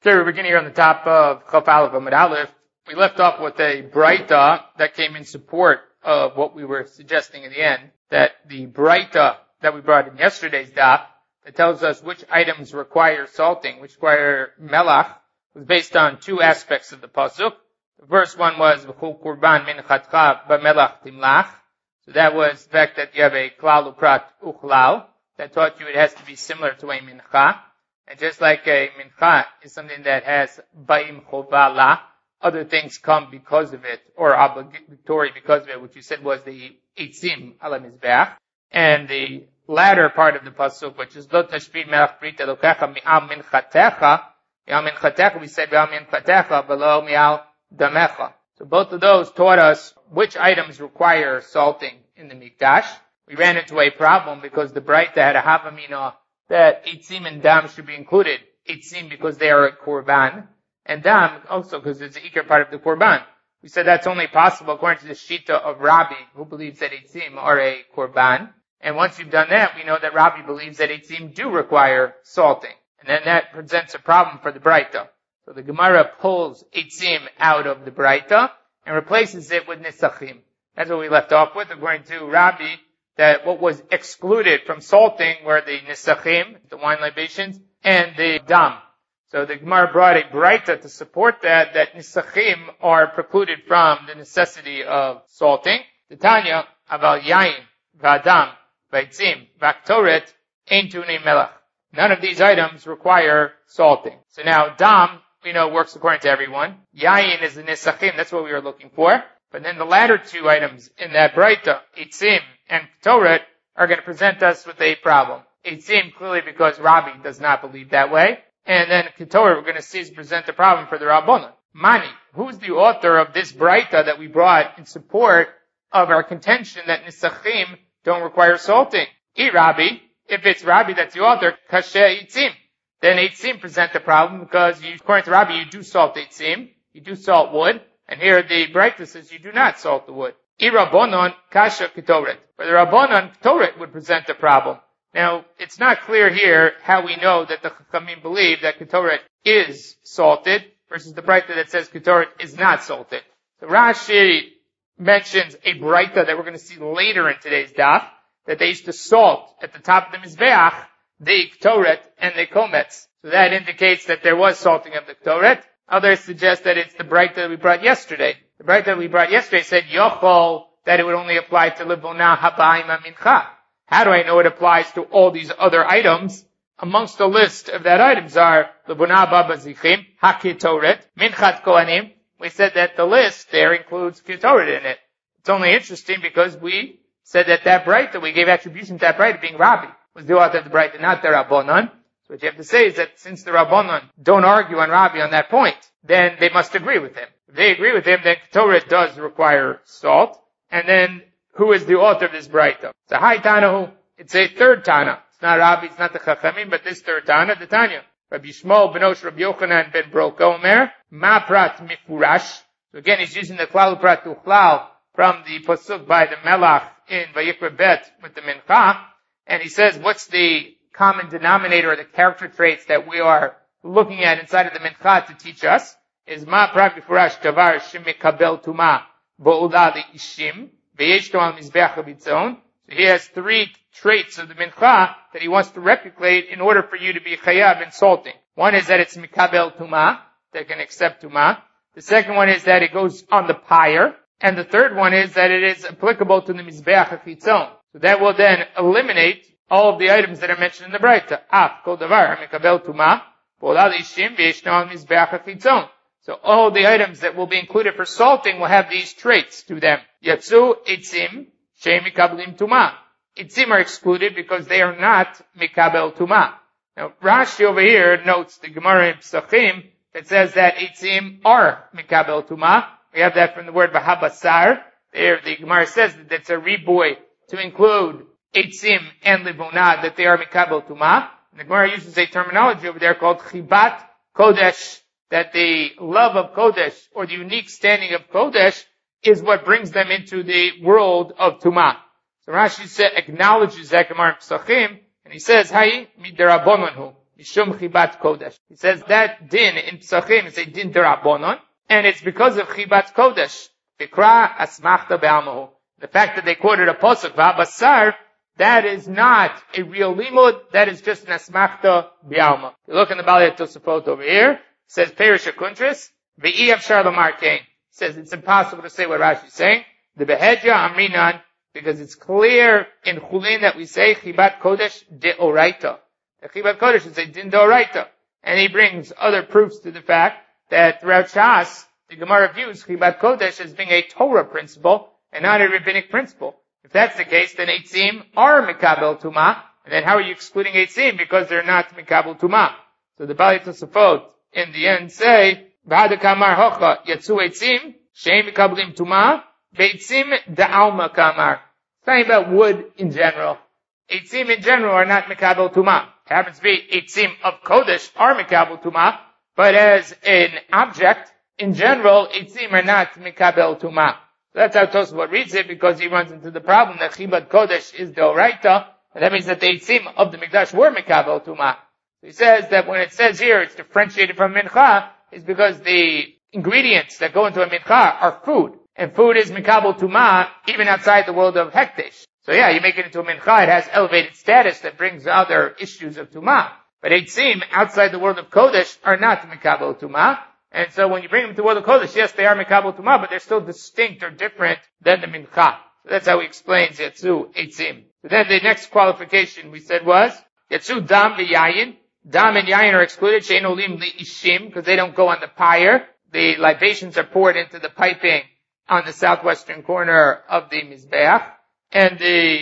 Okay, we're beginning here on the top of Chaf Aleph Amud Aleph. We left off with a Braita that came in support of what we were suggesting in the end, that the Braita that we brought in yesterday's daf, that tells us which items require salting, which require melach, was based on two aspects of the pasuk. The first one was V'chul Kurban Minchatcha B'melach Timlach. So that was the fact that you have a klal uprat uchlal, that taught you it has to be similar to a mincha. And just like a mincha is something that has ba'im chovala, other things come because of it, or obligatory because of it, which you said was the eitzim ala mizbeach. And the latter part of the pasuk, which is lo tashbid melach brit elokecha mi'al minchatecha, we said mi'al minchatecha below mi'al damecha. So both of those taught us which items require salting in the mikdash. We ran into a problem because the Braita had a havamina that eitzim and dam should be included. Eitzim because they are a korban, and dam also because it's the ikar part of the korban. We said that's only possible according to the shita of Rabbi, who believes that eitzim are a korban. And once you've done that, we know that Rabbi believes that eitzim do require salting. And then that presents a problem for the Braita. So the Gemara pulls eitzim out of the Braita and replaces it with nisachim. That's what we left off with, according to Rabbi, that what was excluded from salting were the nisachim, the wine libations, and the dam. So the Gemara brought a Braita to support that nisachim are precluded from the necessity of salting. The Tanya, aval yain, v'adam, v'eitzim, v'aktoret, ein tunei melach. None of these items require salting. So now dam, we know, works according to everyone. Yain is the nisachim, that's what we were looking for. But then the latter two items in that Braita, eitzim and Ketoret, are going to present us with a problem. Eitzim clearly because Rabbi does not believe that way. And then Ketoret we're going to see is present a problem for the Rabbanan. Mani, who's the author of this Braita that we brought in support of our contention that Nisachim don't require salting? Rabbi, if it's Rabbi that's the author, Kasher Eitzim. Then Eitzim present a problem because according to Rabbi you do salt Eitzim, you do salt wood. And here the Braita says you do not salt the wood. Rabbanon kasha ketoret. For the Rabbanon, ketoret would present a problem. Now, it's not clear here how we know that the Chachamim believe that ketoret is salted versus the Braita that says ketoret is not salted. So Rashi mentions a Braita that we're going to see later in today's daf, that they used to salt at the top of the Mizbeach, the ketoret and the komets. So that indicates that there was salting of the ketoret. Others suggest that it's the Braita that we brought yesterday. The Braita that we brought yesterday said Yochol, that it would only apply to Livona Habaima Mincha. How do I know it applies to all these other items? Amongst the list of that items are Livona Baba Zichim, HaKetoret, Minchat Kohanim. We said that the list there includes Ketoret in it. It's only interesting because we said that Braita, we gave attribution to that Braita being Rabbi, was the author of the Braita, not the Rabbanan. So what you have to say is that since the Rabbanan don't argue on Rabbi on that point, then they must agree with him. If they agree with him, then Ketoret does require salt. And then, who is the author of this Braita? It's a high Tana, it's a third Tana. It's not Rabbi, it's not the Chachamim, but this third Tana, the Tanya. Rabbi Shmuel Benosh Rabbi Yochanan ben Broka Omer, Ma Prat Mifurash. So again, he's using the Klal Prat Uchlal from the Pasuk by the Melach in Vayikra Bet with the Mincha. And he says, what's the common denominator or the character traits that we are looking at inside of the Mincha to teach us is Ma Prat Mifurash Davar Shemikabel Tuma Bo'ula Ishim Ve'yeshto Al Mizbeach HaBitzon. So he has three traits of the Mincha that he wants to replicate in order for you to be Chayav in salting. One is that it's Mikabel Tuma, that can accept Tuma. The second one is that it goes on the pyre. And the third one is that it is applicable to the Mizbeach HaChitzon. So that will then eliminate all of the items that are mentioned in the Braita. Kol davar mikabel tuma, bo'ula l'ishim v'yeshno al mizbeach hachitzon. So all the items that will be included for salting will have these traits to them. Yatsu eitzim she'em mikablim tuma. Eitzim are excluded because they are not mikabel tuma. Now Rashi over here notes the Gemara in Pesachim that says that eitzim are mikabel tuma. We have that from the word v'habasar. There the Gemara says that it's a riboy to include eitzim and livona, that they are mikabel tuma. And the Gemara uses a terminology over there called chibat kodesh, that the love of kodesh or the unique standing of kodesh is what brings them into the world of tuma. So Rashi acknowledges that Gemara in Pesachim, and he says, "Hai miderabonanhu." mishum chibat kodesh. He says that din in Pesachim is a din d'Rabbanan, and it's because of chibat kodesh. Vikra asmachta be'almahu. The fact that they quoted a pasuk v'abasar, that is not a real limud, that is just an asmachta be'alma. You look in the Balei Tosafot over here, it says perish akuntris, ve'i afshar lamar kain. Says it's impossible to say what Rashi is saying. The behedja amrinan, because it's clear in Chulin that we say chibat kodesh deoraita. The chibat kodesh is a din deoraita, and he brings other proofs to the fact that throughout Shas, the Gemara views chibat kodesh as being a Torah principle and not a rabbinic principle. If that's the case, then eitzim are mikabel tuma, and then how are you excluding eitzim because they're not mikabel tuma? So the Balei Tosafot in the end say V'hada kamar hocha yatsu eitzim she'em mikablim tuma beitzim da'alma kamar. Talking about wood in general. Eitzim in general are not mikabel tuma. It happens to be eitzim of kodesh are mikabel tuma, but as an object in general, eitzim are not mikabel tuma. So that's how Tosafot reads it, because he runs into the problem that chibat kodesh is deoraita, and that means that the eitzim of the mikdash were mikabel tuma. He says that when it says here it's differentiated from mincha, is because the ingredients that go into a mincha are food. And food is mikabel tuma even outside the world of hekdesh. So yeah, you make it into a mincha, it has elevated status that brings other issues of tuma. But eitzim outside the world of kodesh are not mikabel tuma. And so when you bring them to the world of kodesh, yes, they are mikabel tuma, but they're still distinct or different than the mincha. So that's how he explains yatsu eitzim. So then the next qualification we said was yatsu dam v'yayin. Dam and yayin are excluded, she'en olim li'ishim, because they don't go on the pyre. The libations are poured into the piping on the southwestern corner of the mizbeach, and the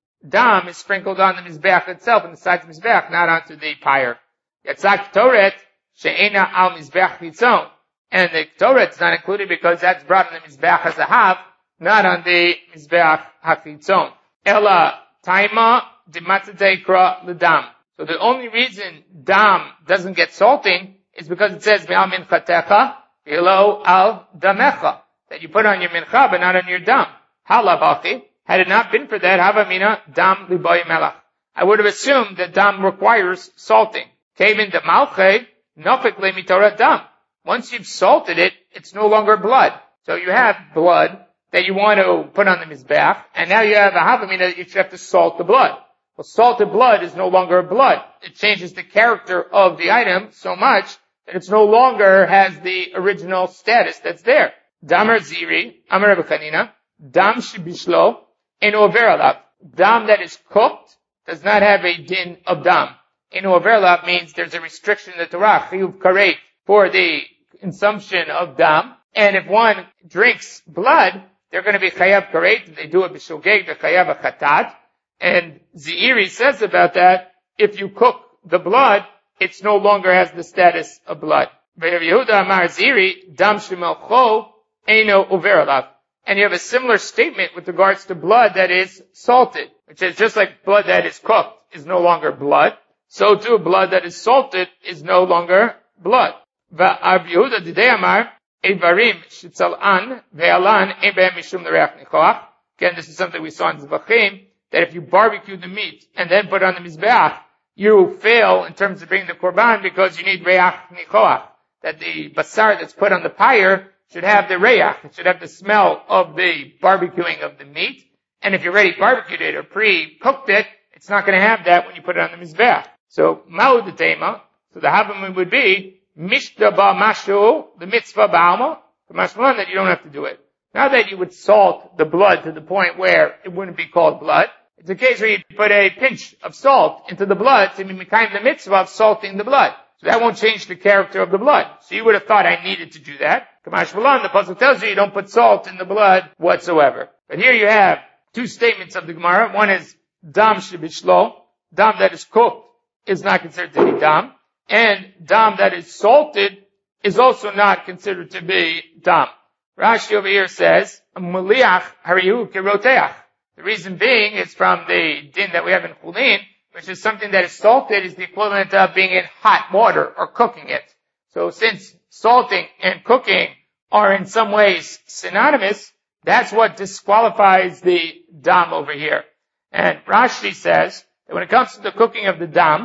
dam is sprinkled on the mizbeach itself, on the sides of the mizbeach, not onto the pyre. Yatzak toret, she'ena al mizbeach chitzon, and the toret is not included because that's brought on the mizbeach as a hav, not on the mizbeach hachitzon. Ela taima dimatzatei kra l'dam. So the only reason dam doesn't get salting is because it says ve'al minchatecha v'lo al damecha, that you put on your mincha but not on your dam. Halabachi, had it not been for that, havamina dam liboy melach. I would have assumed that dam requires salting. Kevin de malche nofik le mitorah dam. Once you've salted it, it's no longer blood. So you have blood that you want to put on the mizbeach, and now you have a havamina that you have to salt the blood. Well, salted blood is no longer blood. It changes the character of the item so much that it's no longer has the original status that's there. Damar ziri, amar Rabbi Chanina, dam shibishlo, en over alav. Dam that is cooked does not have a din of dam. En over alav means there's a restriction in the Torah, chiyuv karet, for the consumption of dam. And if one drinks blood, they're going to be chayav karet. They do it b'shogeg, they're chayav a chatat. And Zeiri says about that, if you cook the blood, it no longer has the status of blood. Yehuda Amar Zeiri, dam shemelcho eino over alav. And you have a similar statement with regards to blood that is salted, which is just like blood that is cooked is no longer blood, so too blood that is salted is no longer blood. V'Rab Yehuda didei Amar, evarim shitzal'an ve'alan ein behem mishum l'reach nichoach. Again, this is something we saw in Zvachim, that if you barbecue the meat and then put it on the mizbeach, you fail in terms of bringing the korban because you need reach nichoach. That the basar that's put on the pyre should have the reach, it should have the smell of the barbecuing of the meat. And if you already barbecued it or pre-cooked it, it's not going to have that when you put it on the mizbeach. So ma'u d'tema, so the havamim would be mishta ba mashu, the mitzvah ba'alma, the mashmalan that you don't have to do it. Now that you would salt the blood to the point where it wouldn't be called blood, it's a case where you put a pinch of salt into the blood to be mekayim the mitzvah of salting the blood. So that won't change the character of the blood. So you would have thought I needed to do that. Kamash Malan, the puzzle tells you don't put salt in the blood whatsoever. But here you have two statements of the Gemara. One is dam shebishlo, dam that is cooked is not considered to be dam, and dam that is salted is also not considered to be dam. Rashi over here says, Muliach harihu keroteach. The reason being is from the din that we have in Chulin, which is something that is salted is the equivalent of being in hot water or cooking it. So since salting and cooking are in some ways synonymous, that's what disqualifies the dam over here. And Rashi says that when it comes to the cooking of the dam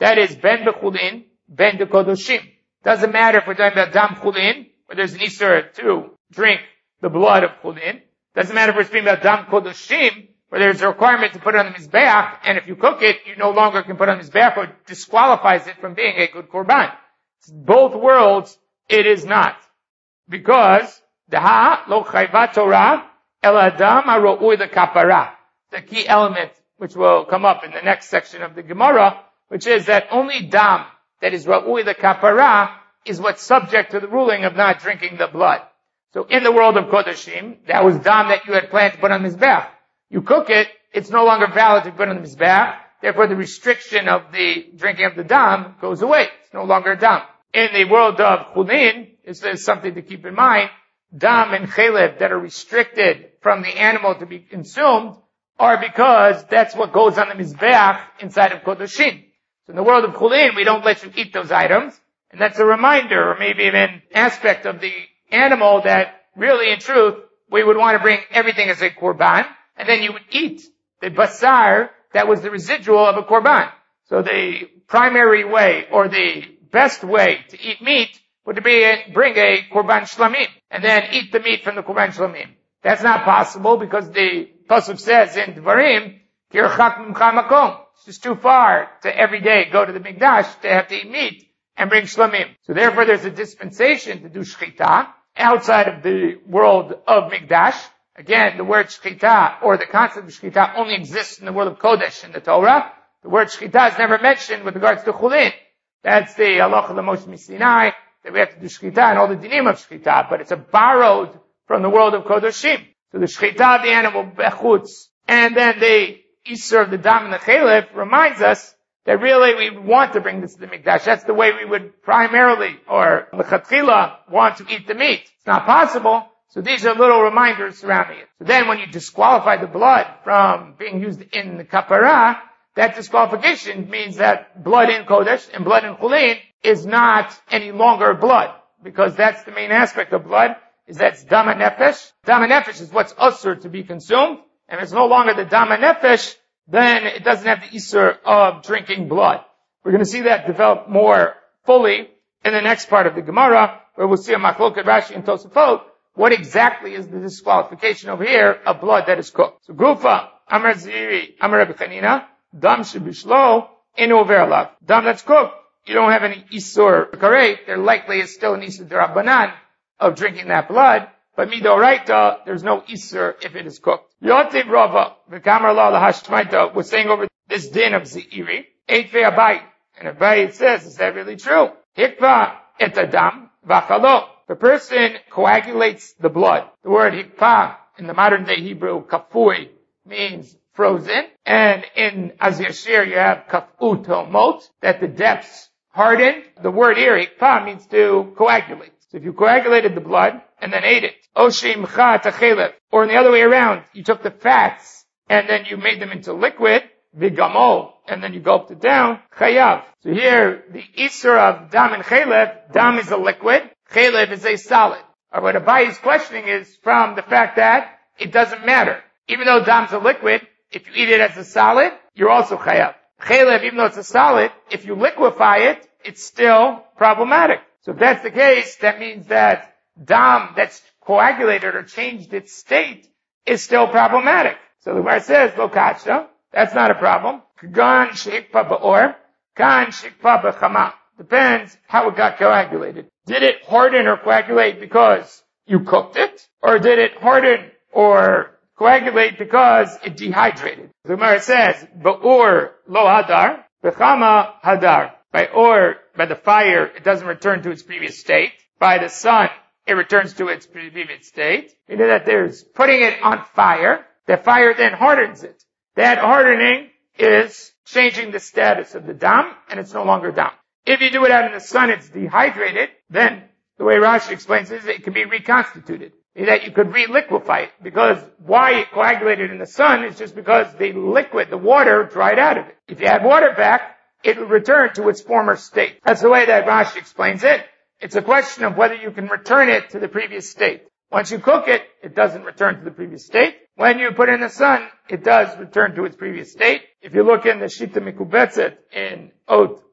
That is ben bechulin, ben de kodoshim. Doesn't matter if we're talking about dam chulin, where there's an isur to drink the blood of chulin. Doesn't matter if we're speaking about dam kodoshim, where there's a requirement to put it on the mizbeach, and if you cook it, you no longer can put it on the mizbeach, or disqualifies it from being a good korban. Both worlds, it is not. Because, Daha lo chayva Torah, el adam haro'ui lekapara. The key element, which will come up in the next section of the Gemara, which is that only dam that is ra'ui lekapara is what's subject to the ruling of not drinking the blood. So in the world of Kodashim, that was dam that you had planned to put on the mizbeach. You cook it, it's no longer valid to put on the mizbeach, therefore the restriction of the drinking of the dam goes away. It's no longer dam. In the world of chulin, this is something to keep in mind, dam and chalev that are restricted from the animal to be consumed are because that's what goes on the mizbeach inside of Kodashim. So in the world of chulin, we don't let you eat those items, and that's a reminder, or maybe even an aspect of the animal that really, in truth, we would want to bring everything as a korban, and then you would eat the basar that was the residual of a korban. So the primary way, or the best way to eat meat would be bring a korban shlamim, and then eat the meat from the korban shlamim. That's not possible because the pasuk says in Dvarim, Kirchak mimcha makom. It's just too far to every day go to the mikdash to have to eat meat and bring shlamim. So therefore there's a dispensation to do shchita outside of the world of mikdash. Again, the word shchita, or the concept of shchita, only exists in the world of Kodesh in the Torah. The word shchita is never mentioned with regards to chulin. That's the halacha of Moshe Sinai, that we have to do shchita and all the dinim of shchita, but it's a borrowed from the world of Kodashim. So the shchita of the animal, bechutz, and then the isur of the dam and the chalev reminds us that really we want to bring this to the mikdash. That's the way we would primarily, or lechatchila, want to eat the meat. It's not possible. So these are little reminders surrounding it. So then when you disqualify the blood from being used in the kapara, that disqualification means that blood in Kodesh and blood in Chulin is not any longer blood. Because that's the main aspect of blood, is that's dam nefesh. Dam nefesh is what's usur to be consumed. And if it's no longer the dam nefesh, then it doesn't have the isur of drinking blood. We're going to see that develop more fully in the next part of the Gemara, where we'll see a machloket Rashi and Tosafot. What exactly is the disqualification over here of blood that is cooked? So Gufa, Amar Ziri, Amar Rabbi Chanina, Dam shebishlo, inu over alav. Dam that's cooked, you don't have any isur karet, there likely is still an isur derabanan of drinking that blood, but midoraita, there's no isur if it is cooked. Yotiv Rava, v'kamar la lahashmaita, we're saying over this din of Zeiri, Eit ve'abayit. And Abayit says, is that really true? Hikva et adam, v'achalo. The person coagulates the blood. The word hikpa in the modern day Hebrew, kafui, means frozen. And in Az Yashir you have kafu tomot, that the depths harden. The word here, hikpa, means to coagulate. So if you coagulated the blood and then ate it, oshim cha tachelev, or in the other way around, you took the fats and then you made them into liquid, vigamo, and then you gulped it down, chayav. So here, the isur of dam and chalev, dam is a liquid, chalev is a solid. Or what Abai is questioning is from the fact that it doesn't matter. Even though dam's a liquid, if you eat it as a solid, you're also chayav. Chalev, even though it's a solid, if you liquefy it, it's still problematic. So if that's the case, that means that dam that's coagulated or changed its state is still problematic. So the Gemara says, lo kachta, that's not a problem. Gan shikpa ba'or, kan shikpa b'chama. Depends how it got coagulated. Did it harden or coagulate because you cooked it? Or did it harden or coagulate because it dehydrated? The Gemara says, ba'or lo hadar, b'chama hadar. By the fire, it doesn't return to its previous state. By the sun, it returns to its previous state. Meaning that there's putting it on fire. The fire then hardens it. That hardening is changing the status of the dam, and it's no longer dam. If you do it out in the sun, it's dehydrated, then the way Rashi explains it is it can be reconstituted. That you could re-liquefy it, because why it coagulated in the sun is just because the liquid, the water, dried out of it. If you add water back, it will return to its former state. That's the way that Rashi explains it. It's a question of whether you can return it to the previous state. Once you cook it, it doesn't return to the previous state. When you put it in the sun, it does return to its previous state. If you look in the Shita Mikubetzet in Ot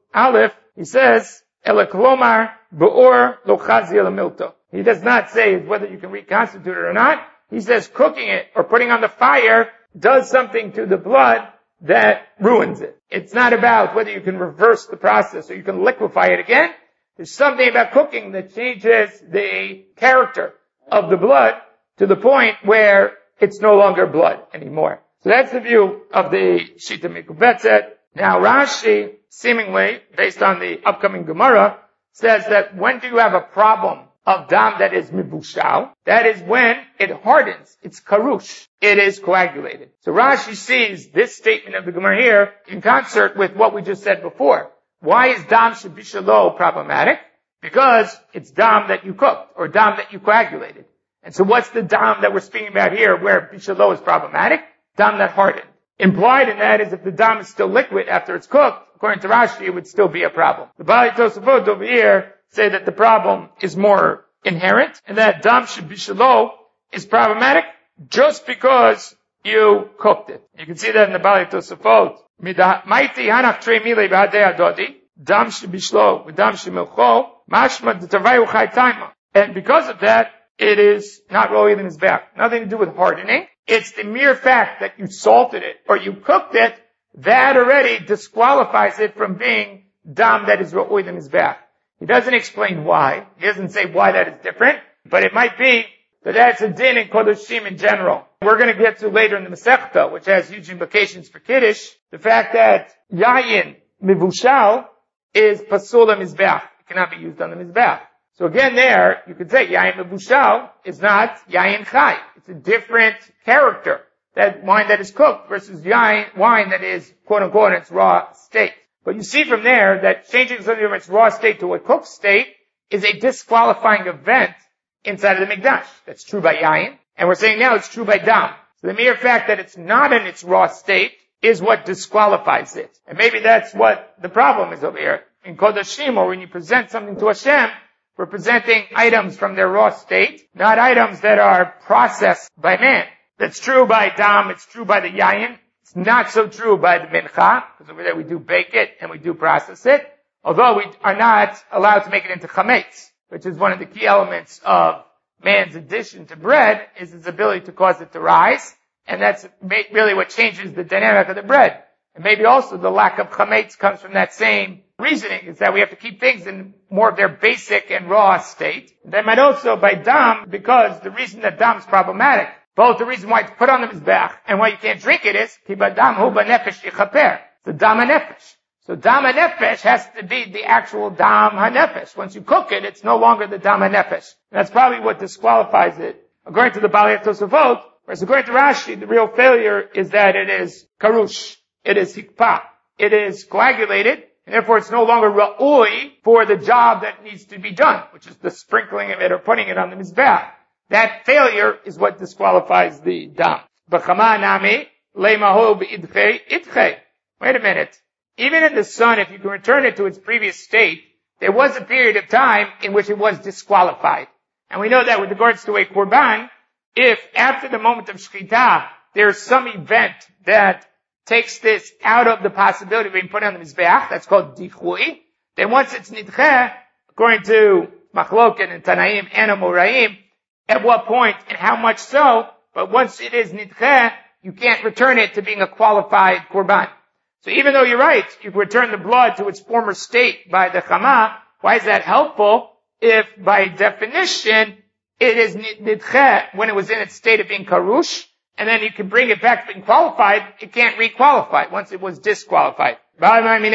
Aleph, he says, Elaklomar Be'or Lochazi Elamilto. He does not say whether you can reconstitute it or not. He says cooking it or putting on the fire does something to the blood that ruins it. It's not about whether you can reverse the process or you can liquefy it again. There's something about cooking that changes the character of the blood to the point where it's no longer blood anymore. So that's the view of the Shita Mikubetzet. Now Rashi, seemingly, based on the upcoming Gemara, says that when do you have a problem of dam that is mibushal? That is when it hardens. It's karush. It is coagulated. So Rashi sees this statement of the Gemara here in concert with what we just said before. Why is dam shebishalo problematic? Because it's dam that you cooked, or dam that you coagulated. And so what's the dam that we're speaking about here where bishalo is problematic? Dam that hardened. Implied in that is if the dam is still liquid after it's cooked, according to Rashi, it would still be a problem. The Bali Tosafot over here say that the problem is more inherent, and that dam shebishalo is problematic just because you cooked it. You can see that in the Bali Tosafot. Maiti hanach trei mile b'hadei adodi, dam shebishlo v'dam shemilcho, mashma d'tavayu chai taima. And because of that, it is not really in his back. Nothing to do with hardening. It's the mere fact that you salted it or you cooked it, that already disqualifies it from being dam that is ro'oid in his back. He doesn't explain why. He doesn't say why that is different, but it might be that that's a din in Kodoshim in general. We're going to get to later in the Masechta, which has huge implications for Kiddush, the fact that yayin mivushal is pasul mizbeach. It cannot be used on the mizbeach. So again there, you could say yayin mivushal is not yayin chai. It's a different character. That wine that is cooked versus wine that is quote unquote in its raw state. But you see from there that changing something from its raw state to a cooked state is a disqualifying event inside of the Mikdash. That's true by yayin. And we're saying now it's true by dam. So the mere fact that it's not in its raw state is what disqualifies it. And maybe that's what the problem is over here. In Kodashim, or when you present something to Hashem, we're presenting items from their raw state, not items that are processed by man. That's true by dam, it's true by the yayin. It's not so true by the mincha, because over there we do bake it and we do process it, although we are not allowed to make it into chametz, which is one of the key elements of man's addition to bread, is his ability to cause it to rise, and that's really what changes the dynamic of the bread. And maybe also the lack of chametz comes from that same reasoning, is that we have to keep things in more of their basic and raw state. They might also by dam, because the reason that dam is problematic, both the reason why it's put on the mizbeach and why you can't drink it is ki b'dam hu b'nefesh yichaper. It's a dam hanefesh. So dam hanefesh has to be the actual dam hanefesh. Once you cook it, it's no longer the dam hanefesh. That's probably what disqualifies it. According to the Bali Tosafot, whereas according to Rashi, the real failure is that it is karush. It is hikpah. It is coagulated, and therefore it's no longer ra'ui for the job that needs to be done, which is the sprinkling of it or putting it on the mizbeach. That failure is what disqualifies the dam. B'chama nami leimahu b'idchei idchei. Wait a minute. Even in the sun, if you can return it to its previous state, there was a period of time in which it was disqualified. And we know that with regards to a korban, if after the moment of shechita there's some event that takes this out of the possibility of being put on the mizbeach, that's called dichui, then once it's nidcheh, according to Machloket and Tanaim and Amoraim, at what point and how much so, but once it is nidcheh, you can't return it to being a qualified korban. So even though you're right, you can return the blood to its former state by the chama, why is that helpful if by definition it is nidcheh when it was in its state of being karush, and then you can bring it back to being qualified, it can't re-qualify once it was disqualified. Because Rabbi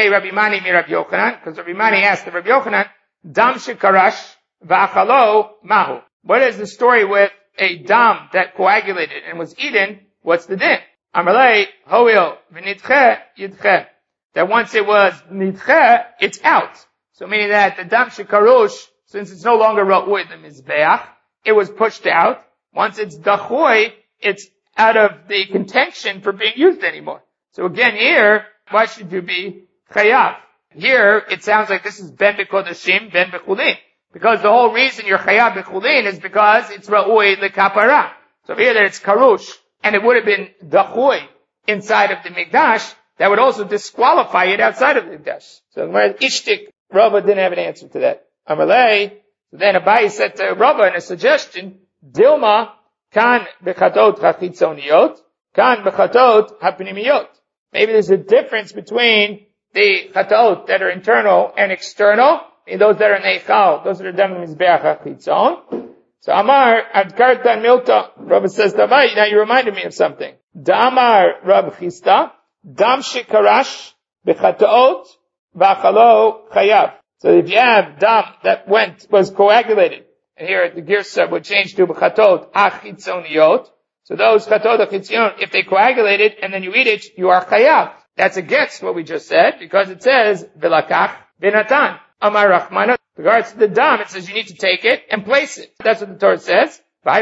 Mani asked the Rabbi Yochanan, dam shekarash v'achalo mahu. What is the story with a dam that coagulated and was eaten? What's the din? Amalei hoil v'nidche yidche. That once it was nidche, it's out. So meaning that the dam shekarush, since it's no longer ra'ui the mizbeach, it was pushed out. Once it's dachui, it's out of the contention for being used anymore. So again here, why should you be chayav? Here, it sounds like this is ben b'kodashim, ben b'chulin. Because the whole reason you're chayav b'chulin is because it's ra'ui l'kapara. So here that it's karush, and it would have been dachui inside of the mikdash, that would also disqualify it outside of the Mikdash. So Ishtik, Rava didn't have an answer to that. Amalei, then Abaye said to Rava in a suggestion, Dilma kan bechatot hachitzoniot, kan bechatot hapnimiyot. Maybe there's a difference between the chatot that are internal and external, and those that are neichal, those that are done in Mizbeach HaChitzon. So Amar, Adkarta Milta, Rabbi says to Abaye, now you reminded me of something. Damar Rab Chista, Dam Shikarash, Bechatot, Vachalo Chayav. So if you have dam that was coagulated, and here the Girsa would change to Bechatot Achitzoniot, so those Chatot Achitzoniot, if they coagulated and then you eat it, you are Chayav. That's against what we just said, because it says, Vilakach Binatan. Amar Rachmana, with regards to the dam, it says you need to take it and place it. That's what the Torah says.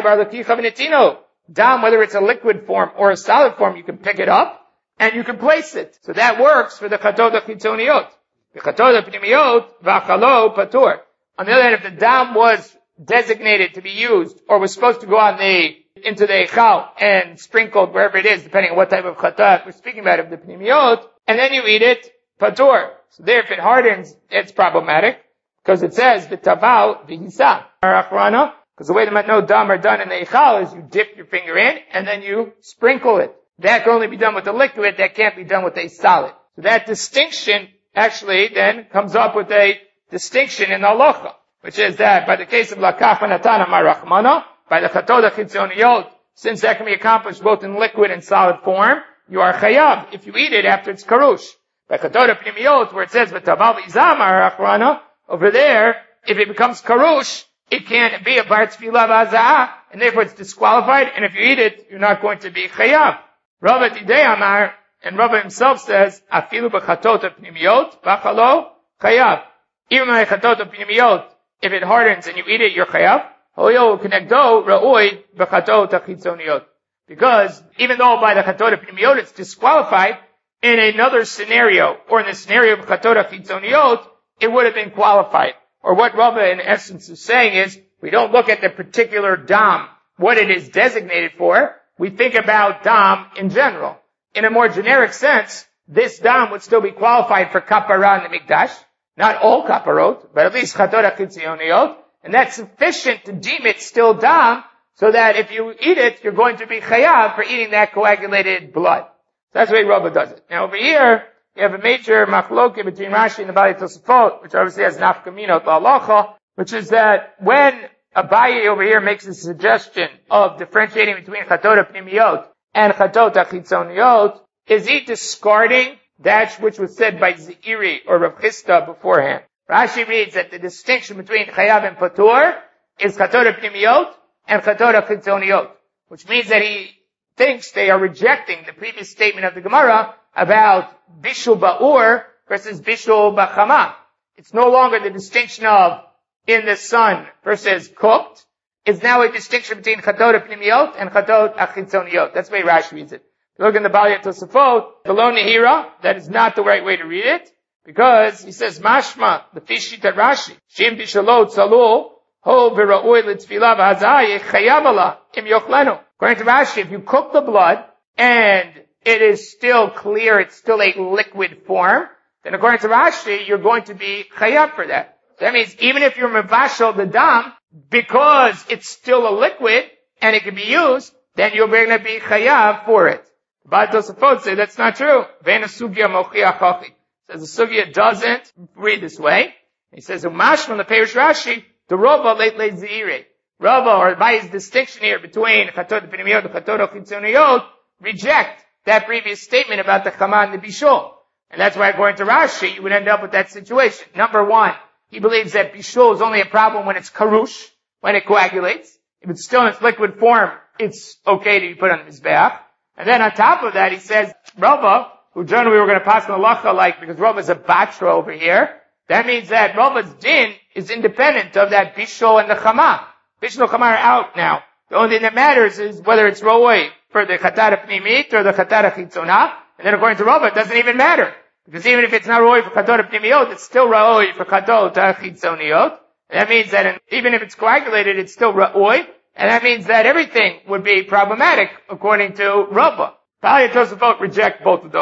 Dam, whether it's a liquid form or a solid form, you can pick it up and you can place it. So that works for the chatot hachitzoniot. The chatot hapnimiyot, v'achalo patur. On the other hand, if the dam was designated to be used or was supposed to go into the echal and sprinkled wherever it is, depending on what type of chatat we're speaking about of the pnimiyot, and then you eat it, patur. So there, if it hardens, it's problematic, because it says, v'taval v'hisa. Because the way the matnot dam are done in the echal is you dip your finger in, and then you sprinkle it. That can only be done with a liquid, that can't be done with a solid. So that distinction actually then comes up with a distinction in the halacha, which is that by the case of lakach v'natan amar rachmana, by the chatot hachitzoniyot, since that can be accomplished both in liquid and solid form, you are chayav if you eat it after it's karush. By chatot hapnimiyot, where it says v'taval v'izam amar rachmana, over there, if it becomes karush, it can't be a bar tefillah v'azah, and therefore it's disqualified, and if you eat it, you're not going to be chayav. Rava Tidei Amar, and Rava himself says, afilu b'chatot hapnimiyot, v'achalo, chayav. Even by chatot hapnimiyot, if it hardens and you eat it, you're chayav. Hoyo kenegdo ra'oi b'chatot hachitzoniot. Because even though by the chatot hapnimiyot it's disqualified, in another scenario, or in the scenario of chatot hachitzoniot, it would have been qualified. Or what Rava in essence is saying is, we don't look at the particular dam, what it is designated for. We think about dam in general. In a more generic sense, this dam would still be qualified for kapara in the mikdash. Not all kaparot, but at least chatot hachitzoniot. And that's sufficient to deem it still dam, so that if you eat it, you're going to be chayav for eating that coagulated blood. That's the way Rava does it. Now over here, you have a major machloke between Rashi and the Bali Tosafot, which obviously has nafkamina to halacha, which is that when Abaye over here makes a suggestion of differentiating between chatot hapnimiyot and chatot hachitzoniot, is he discarding that which was said by Zeiri or Rav Chisda beforehand? Rashi reads that the distinction between chayav and patur is chatot hapnimiyot and chatot hachitzoniot, which means that he thinks they are rejecting the previous statement of the Gemara about bishul ba'ur versus bishul b'chama. It's no longer the distinction of in the sun versus cooked. It's now a distinction between chatot hapnimiyot and chatot hachitzoniot. That's the way Rashi reads it. If you look in the Bali Tosafot, the lo nehira, that is not the right way to read it, because he says mashma, the fishit at Rashi, shim bishalot salul, ho v'ra'oi l'tfilah v'hazai chayav ala im yochlenu. According to Rashi, if you cook the blood and it is still clear, it's still a liquid form, then according to Rashi, you're going to be chayav for that. So that means even if you're mevashel the dam, because it's still a liquid and it can be used, then you're going to be chayav for it. But Tosafot say that's not true. Ve'ena sugya mochiach hachi. Says the sugya doesn't read this way. He says umash from the Perish Rashi, the Rava leit le'zire. Rava, or by his distinction here between chatot hapnimiyot and chatot hachitzoniot, reject that previous statement about the chama and the bishul. And that's why according to Rashi, you would end up with that situation. Number one, he believes that bishul is only a problem when it's karush, when it coagulates. If it's still in its liquid form, it's okay to be put on the mizbeach. And then on top of that, he says, Rava, who generally we're going to pass on the halacha like, because Rava is a batra over here, that means that Rava's din is independent of that bishul and the chama. Bishul and chama are out now. The only thing that matters is whether it's ro'oi for the chatat hapnimit or the chatat hachitzonah. And then according to Rava, it doesn't even matter. Because even if it's not ro'oi for chatot hapnimiyot, it's still ro'oi for chatot hachitzoniot. And that means that even if it's coagulated, it's still ro'oi. And that means that everything would be problematic according to Rava. Bali Tosafot reject both of those.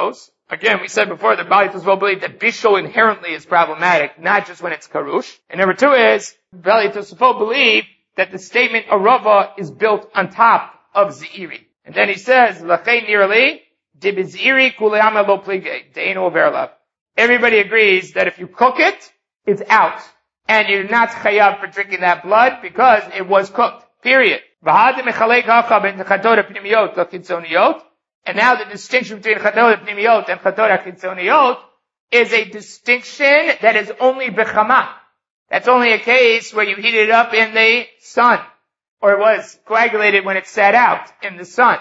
Again, we said before that Bali Tosfot believe that Bishul inherently is problematic, not just when it's Karush. And number two is, Bali Tosfot believe that the statement Arava is built on top of Ze'iri. And then he says, L'chein nirli, dibiziri kule'ama lo plige, de'enu overlav. Everybody agrees that if you cook it, it's out. And you're not chayav for drinking that blood because it was cooked. Period. And now the distinction between Chatorah Pnimiyot and Chatorah Chitzoniyot is a distinction that is only bechama. That's only a case where you heat it up in the sun, or it was coagulated when it sat out in the sun.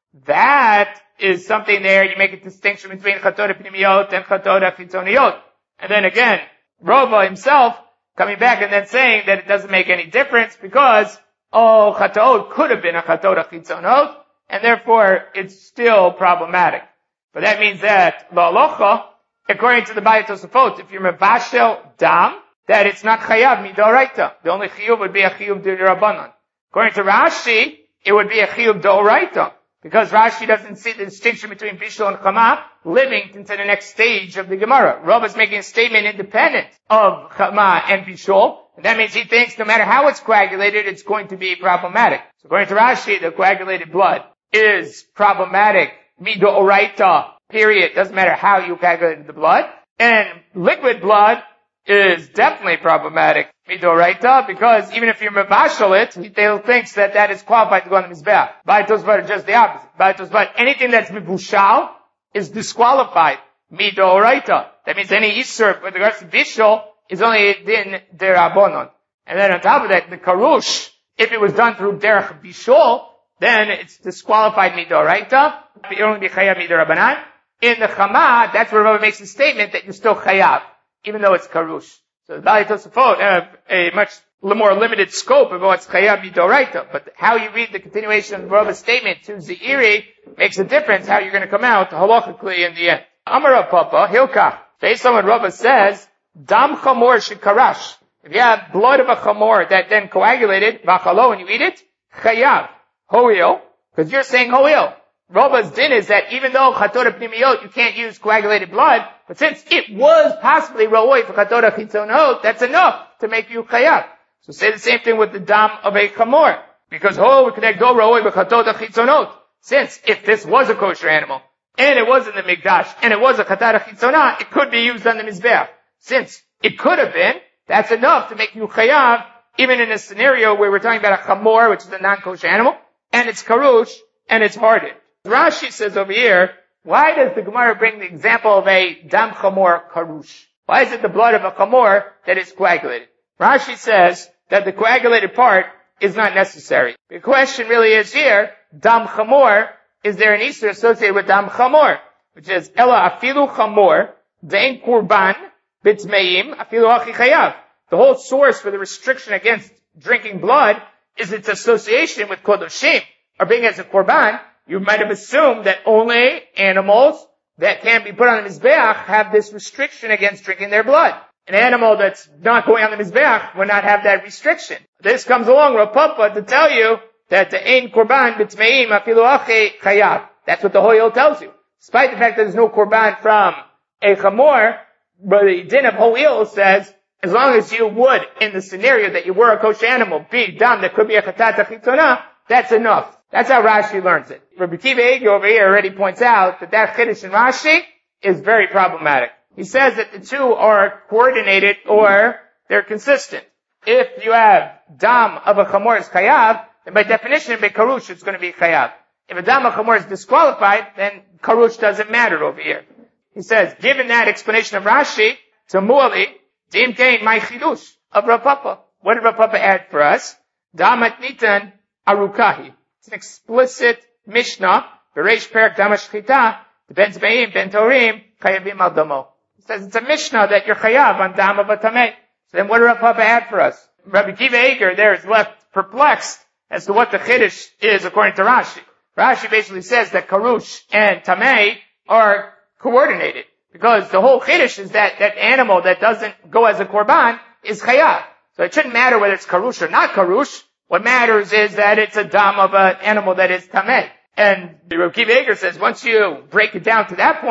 That is something there, you make a distinction between Chatorah Pnimiyot and Chatorah Chitzoniyot. And then again, Rava himself coming back and then saying that it doesn't make any difference because, Chatorah could have been a Chatorah Chitzonot, and therefore it's still problematic. But that means that la'alocha, according to the Bali Tosafot, if you're mevashel dam, that it's not chayav midoraita. The only chiyuv would be a chiyuv d'Rabbanan. According to Rashi, it would be a chiyuv d'oraita, because Rashi doesn't see the distinction between bishul and chama living into the next stage of the Gemara. Rav is making a statement independent of chama and bishul, and that means he thinks no matter how it's coagulated, it's going to be problematic. So according to Rashi, the coagulated blood is problematic, midoraita, period. Doesn't matter how you coagulated the blood. And liquid blood is definitely problematic, midoraita, because even if you're mevashel it, he still thinks that that is qualified to go on the mizbeach. Bali Tosfot are just the opposite. Bali Tosfot, anything that's mevushal is disqualified, midoraita. That means any isur with regards to bishul is only din derabonon. And then on top of that, the karush, if it was done through derech bishul, then it's disqualified midoraita. You only be chayav midorabanan. In the chama, that's where Rava makes a statement that you're still chayav, even though it's karush. So the Bali Tosafot have a much more limited scope of what's chayav midoraita. But how you read the continuation of Rava's statement to Ze'iri makes a difference how you're going to come out halachically in the end. Amar Papa Hilkach, based on what Rava says, dam chamor shekarash. If you have blood of a chamor that then coagulated, v'achalo, and you eat it, chayav. Ho'il, because you're saying ho'il. Rava's din is that even though Chatorah Pnimiyot, you can't use coagulated blood, but since it was possibly ro'oi for Chatorah Chitzonot, that's enough to make you chayav. So say the same thing with the dam of a chamor. Because we connect do ro'oi for Chatorah Chitzonot. Since if this was a kosher animal, and it was in the Mikdash, and it was a Chatorah Chitzonah, it could be used on the Mizbeach. Since it could have been, that's enough to make you chayav, even in a scenario where we're talking about a chamor, which is a non-kosher animal, and it's karush, and it's hardened. Rashi says over here, why does the Gemara bring the example of a dam chamor karush? Why is it the blood of a chamor that is coagulated? Rashi says that the coagulated part is not necessary. The question really is here, dam chamor, is there an Isur associated with dam chamor? Which is, Ela afilu chamor, dein kurban, bitmeim, afilu hachi chayav. The whole source for the restriction against drinking blood is its association with kodoshim, or being as a korban. You might have assumed that only animals that can be put on the mizbeach have this restriction against drinking their blood. An animal that's not going on the mizbeach will not have that restriction. This comes along, Rav Papa, to tell you that the ein korban b'tmeim afilu achi chayav. That's what the Hoyel tells you. Despite the fact that there's no korban from a chamor, but the din of Hoyel says, as long as you would, in the scenario that you were a kosher animal, be dam that could be a chatata chitzonah, that's enough. That's how Rashi learns it. Rabbi Akiva Eiger over here already points out that chiddush in Rashi is very problematic. He says that the two are coordinated or they're consistent. If you have dam of a chamor is chayav, then by definition, by karush, it's going to be chayav. If a dam of chamor is disqualified, then karush doesn't matter over here. He says, given that explanation of Rashi, to Mu'ali, Dim Kain, my chidush of Rav Papa. What did Rav Papa add for us? Damat nitan arukahi. It's an explicit Mishnah. Bereish perak damash chita. Ben zbeim, ben torim, chayavim al damo. It says it's a Mishnah that you're chayav on dam of a tameh. So then what did Rav Papa add for us? Rabbi Akiva Eiger there is left perplexed as to what the chiddush is according to Rashi. Rashi basically says that karush and tameh are coordinated. Because the whole chiddush is that animal that doesn't go as a korban is chayav. So it shouldn't matter whether it's karush or not karush. What matters is that it's a dam of an animal that is tameh. And Rabbi Akiva Eiger says once you break it down to that point,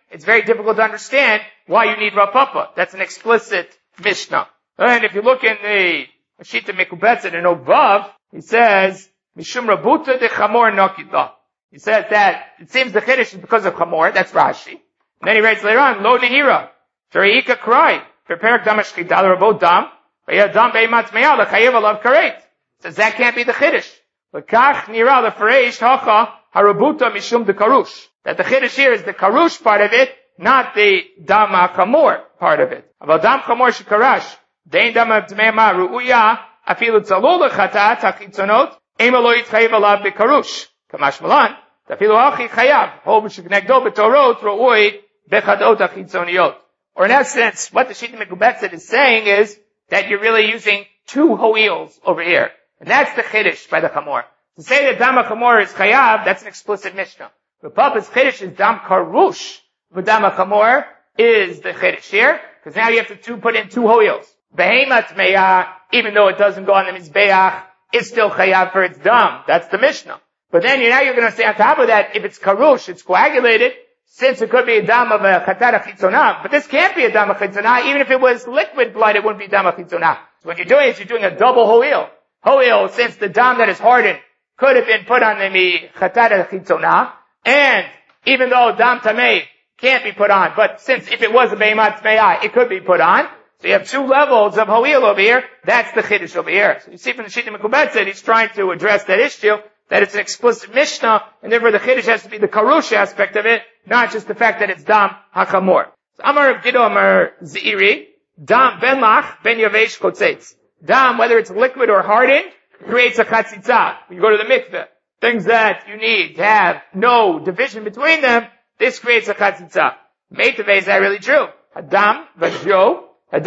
it's very difficult to understand why you need Rav Papa. That's an explicit Mishnah. And if you look in the Shita Mekubetzet in Ovav, he says, Mishum Rabuta de Chamor Nokita. He says that it seems the Chiddush is because of Chamor, that's Rashi. And then he writes later on, Lo Nehira, Shari'ika Krai, Preparak Damash Kidal Rabo Dam, Vaya Dam Beimat Me'al, Chayev Alav Karet. Says that can't be the Chiddush. L'kach Nira L'Fareish Hacha Harabuta Mishum de Karush. That the Chiddush here is the Karush part of it, not the Dam HaChamor part of it. Aval Dam Chamor Shekarash, Dein Dam HaTme'ema Ru'uya, Afilu Tzalul L'Chatat HaChitzonot, Ema Lo Yitchayev Alav Bekarush. Kamash Malan, Tafilu Hachi Chayav, Hov Sheknegdo B'Torot Ru'ui Bechadot HaChitzoniot. Or in essence, what the Shita Mekubetzet is saying is that you're really using two ho'ils over here. And that's the Chiddush by the Chamor. To say that Dam HaChamor is Chayav, that's an explicit Mishnah. The Papa's Chiddush is Dam Karush, but Dam HaChamor is the Chiddush here, because now you have to put in two ho'ils. Behemat Me'ah, even though it doesn't go on the Mizbeach, is still Chayav for its Dam. That's the Mishnah. But then now you're going to say on top of that, if it's Karush, it's coagulated, since it could be a Dam of a Chatat HaChitzonah, but this can't be a Dam HaChitzonah, even if it was liquid blood, it wouldn't be Dam HaChitzonah. So what you're doing is you're doing a double ho'il. Ho'il, since the Dam that is hardened could have been put on the Chatat HaChitzonah, and even though Dam Tamei can't be put on, but since if it was a Beimat Tmei, it could be put on, so you have two levels of ho'il over here, that's the Chiddush over here. So you see from the Shita Mekubetzet, he's trying to address that issue, that it's an explicit Mishnah, and therefore the Chiddush has to be the Karush aspect of it, not just the fact that it's Dam HaChamor. So Amar Giddo Amar Zeiri, Dam Ben Lach Ben Yavesh Kotzetz. Dam, whether it's liquid or hardened, creates a chatzitza. When you go to the mikveh, things that you need to have no division between them, this creates a chatzitza. Meitaveh, is that really true? Hadam v'adjo,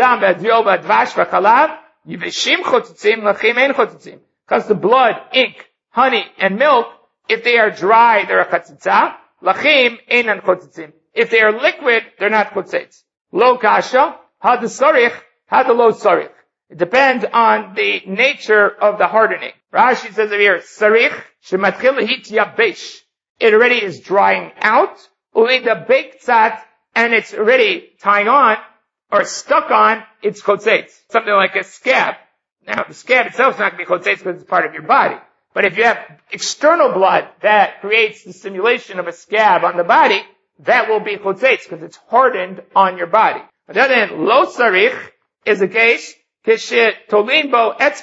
v'advash v'chalav, yiveshim chotzitzim, lachim ein chotzitzim. Because the blood, ink, honey, and milk, if they are dry, they're a chatzitza. Lachim einan chotzitzim. If they are liquid, they're not chotzitz. Lo kasha, had the sarich, had the lo sarich. It depends on the nature of the hardening. Rashi says over here, sarich, shematchil hit yabesh. It already is drying out. Ulida bektzat, and it's already tying on, or stuck on, it's chotzetz. Something like a scab. Now, the scab itself is not going to be chotzetz because it's part of your body. But if you have external blood that creates the simulation of a scab on the body, that will be chotzetz because it's hardened on your body. On the other hand, lo sarich is a case, it is still in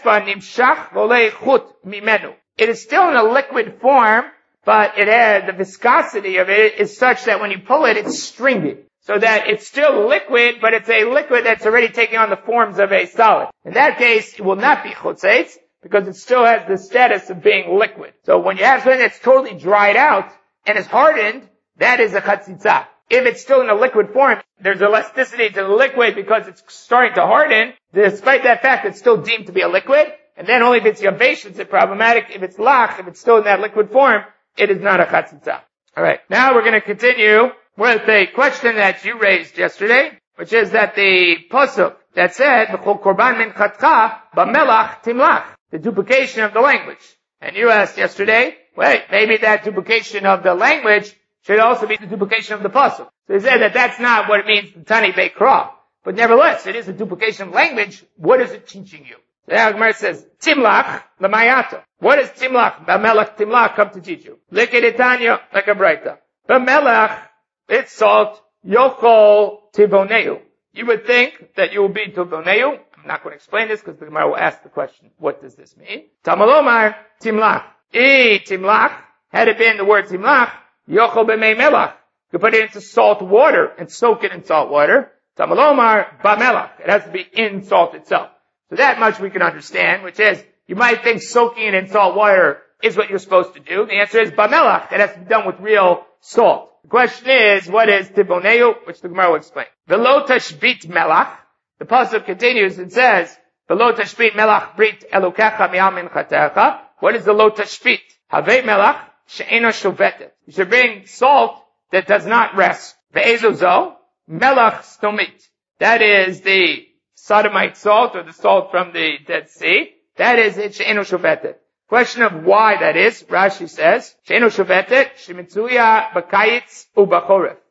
a liquid form, but the viscosity of it is such that when you pull it, it's stringy. So that it's still liquid, but it's a liquid that's already taking on the forms of a solid. In that case, it will not be chotzetz, because it still has the status of being liquid. So when you have something that's totally dried out and is hardened, that is a chatzitza. If it's still in a liquid form, there's elasticity to the liquid because it's starting to harden. Despite that fact, it's still deemed to be a liquid. And then only if it's yavesh is it problematic. If it's lach, if it's still in that liquid form, it is not a chatzitza. Alright, now we're going to continue with a question that you raised yesterday, which is that the pasuk that said, V'chol korban min chatcha b'melach timlach, the duplication of the language. And you asked yesterday, wait, maybe that duplication of the language should also be the duplication of the pasuk. So he said that that's not what it means in Tani Beikra. But nevertheless, it is a duplication of language. What is it teaching you? So now Gemara says, Timlach l'mayata. What does Timlach, B'melach Timlach come to teach you? Likedetanya, like a braita. B'melach, it's salt, yochol tivoneu. You would think that you will be tivoneu. I'm not going to explain this because the Gemara will ask the question, what does this mean? Tamalomar, Timlach. Timlach, had it been the word Timlach, yochol b'mei melach. You put it into salt water and soak it in salt water. Tamalomar, b'melach. It has to be in salt itself. So that much we can understand, which is, you might think soaking it in salt water is what you're supposed to do. The answer is b'melach. It has to be done with real salt. The question is, what is tiboneu? Which the Gemara will explain. V'lo tashbit melach. The pasuk continues and says, V'lo tashbit melach brit elokecha mi'al minchatecha. What is the lo tashbit? Havei melach she'ena shovetet. You should bring salt that does not rest. Ve'ezozo melach stomit. That is the sodomite salt, or the salt from the Dead Sea. That is it, she'eno shovetet. Question of why that is, Rashi says, she'eno shovetet, shemitzuya b'kayitz u'b'choref.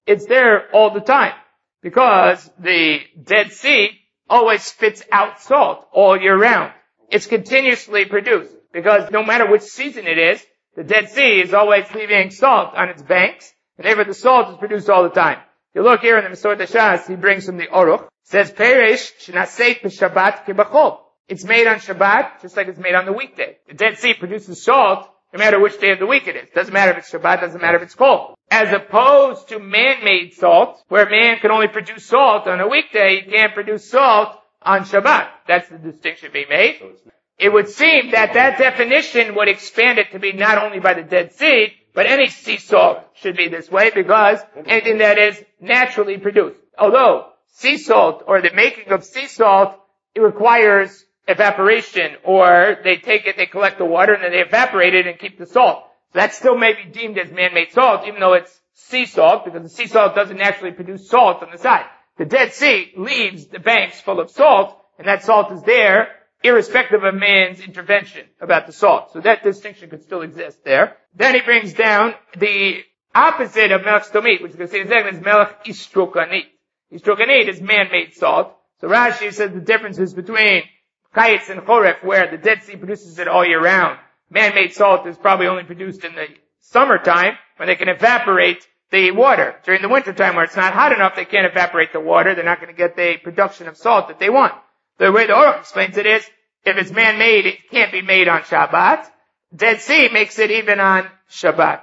It's there all the time. Because the Dead Sea always spits out salt all year round. It's continuously produced. Because no matter which season it is, the Dead Sea is always leaving salt on its banks, and therefore the salt is produced all the time. If you look here in the Mesorah Shas, he brings from the Aruch, it says, Perish shenaseit b'Shabbat kibachol. It's made on Shabbat, just like it's made on the weekday. The Dead Sea produces salt, no matter which day of the week it is. Doesn't matter if it's Shabbat, doesn't matter if it's cold. As opposed to man-made salt, where man can only produce salt on a weekday, he can't produce salt on Shabbat. That's the distinction being made. It would seem that that definition would expand it to be not only by the Dead Sea, but any sea salt should be this way, because anything that is naturally produced. Although sea salt, or the making of sea salt, it requires evaporation, or they take it, they collect the water, and then they evaporate it and keep the salt. So that still may be deemed as man-made salt, even though it's sea salt, because the sea salt doesn't naturally produce salt on the side. The Dead Sea leaves the banks full of salt, and that salt is there, irrespective of man's intervention about the salt. So that distinction could still exist there. Then he brings down the opposite of Melech Stomit, which is going to say is Melech Istrokanit. Istrokanit is man-made salt. So Rashi says the difference is between Kayetz and Choref, where the Dead Sea produces it all year round. Man-made salt is probably only produced in the summertime, when they can evaporate the water. During the wintertime, where it's not hot enough, they can't evaporate the water. They're not going to get the production of salt that they want. The way the Aruch explains it is, if it's man-made, it can't be made on Shabbat. Dead Sea makes it even on Shabbat.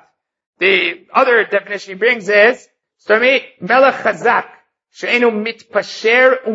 The other definition he brings is, Stomit Melech Chazak, she'enu mitpasher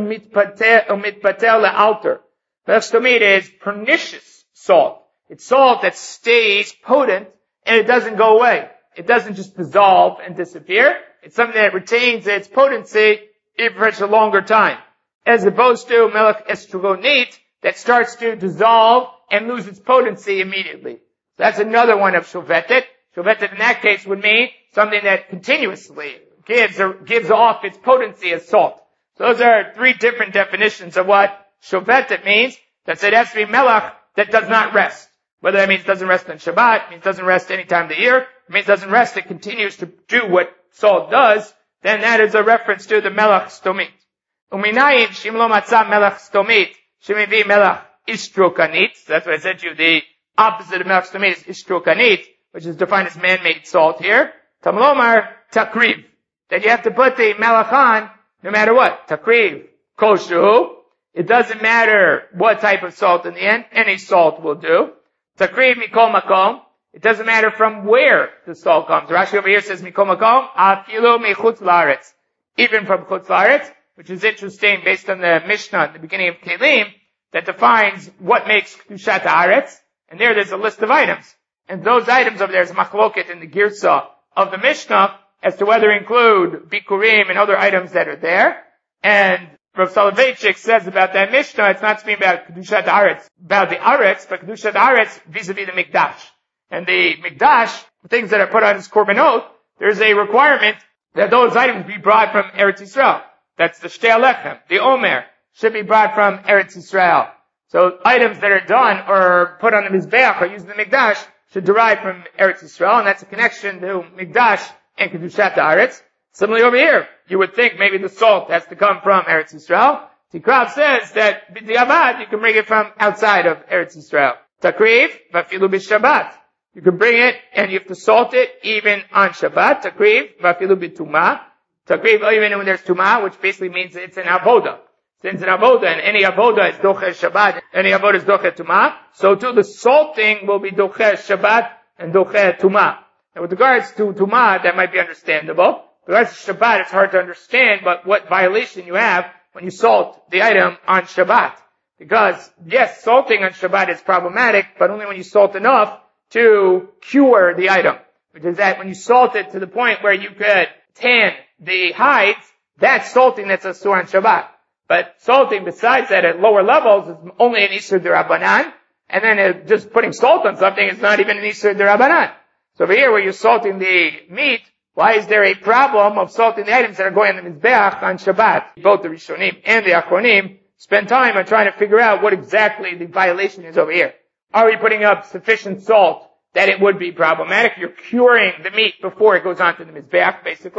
umitpatel le'alter. Melech Stomit is pernicious salt. It's salt that stays potent, and it doesn't go away. It doesn't just dissolve and disappear. It's something that retains its potency even for such a longer time. As opposed to Melech Estrogonit, that starts to dissolve and lose its potency immediately. So that's another one of Shovetet. Shovetet in that case would mean something that continuously gives off its potency as salt. So those are three different definitions of what Shovetet means. That it has to be Melech that does not rest. Whether that means it doesn't rest on Shabbat, it means it doesn't rest any time of the year, it means it doesn't rest, it continues to do what salt does, then that is a reference to the Melech Stomit. Uminayin shim lo matzah Melech Stomit, shemivi Melech Istrokanit. That's what I said to you. The opposite of Melech Stomit is Istrokanit, which is defined as man-made salt here. Tamlomar Takriv. Then you have to put the Melech on, no matter what. Takriv. Koshu. It doesn't matter what type of salt in the end. Any salt will do. Takriv mikol makom. It doesn't matter from where the salt comes. Rashi over here says mikol makom, afilu mechutz laaretz. Even from chutz laaretz, which is interesting based on the Mishnah at the beginning of Kelim, that defines what makes kedushat haaretz. And there's a list of items. And those items over there is machloket in the girsa of the Mishnah as to whether include bikurim and other items that are there. And Rav Soloveitchik says about that Mishnah, it's not speaking about Kedushat Aretz, about the Aretz, but Kedushat Aretz vis-a-vis the Mikdash. And the Mikdash, the things that are put on his korbanot, there's a requirement that those items be brought from Eretz Yisrael. That's the Shtei Alechem, the Omer, should be brought from Eretz Yisrael. So items that are done or put on the Mizbeach or used in the Mikdash should derive from Eretz Yisrael, and that's a connection to Mikdash and Kedushat Aretz. Similarly over here, you would think maybe the salt has to come from Eretz Yisrael. Tikrav says that b'diavad you can bring it from outside of Eretz Yisrael. Takriv, vafilu b'Shabbat. You can bring it and you have to salt it even on Shabbat. Takriv, vafilu b'tumah. Takriv even when there's tumah, which basically means it's an avoda. Since an avoda, and any avoda is docher Shabbat, any avoda is docher tumah, so too the salting will be docher Shabbat and docher tumah. And with regards to tumah, that might be understandable. With regards to Shabbat, it's hard to understand, but what violation you have when you salt the item on Shabbat. Because, yes, salting on Shabbat is problematic, but only when you salt enough to cure the item. Which is that when you salt it to the point where you could tan the hides, that's salting that's asur on Shabbat. But salting besides that at lower levels is only an Isur D'Rabbanan, and then just putting salt on something is not even an Isur D'Rabbanan. So over here where you're salting the meat, why is there a problem of salting the items that are going on the Mizbeach on Shabbat? Both the Rishonim and the Achronim spend time on trying to figure out what exactly the violation is over here. Are we putting up sufficient salt that it would be problematic? You're curing the meat before it goes onto the Mizbeach, basically.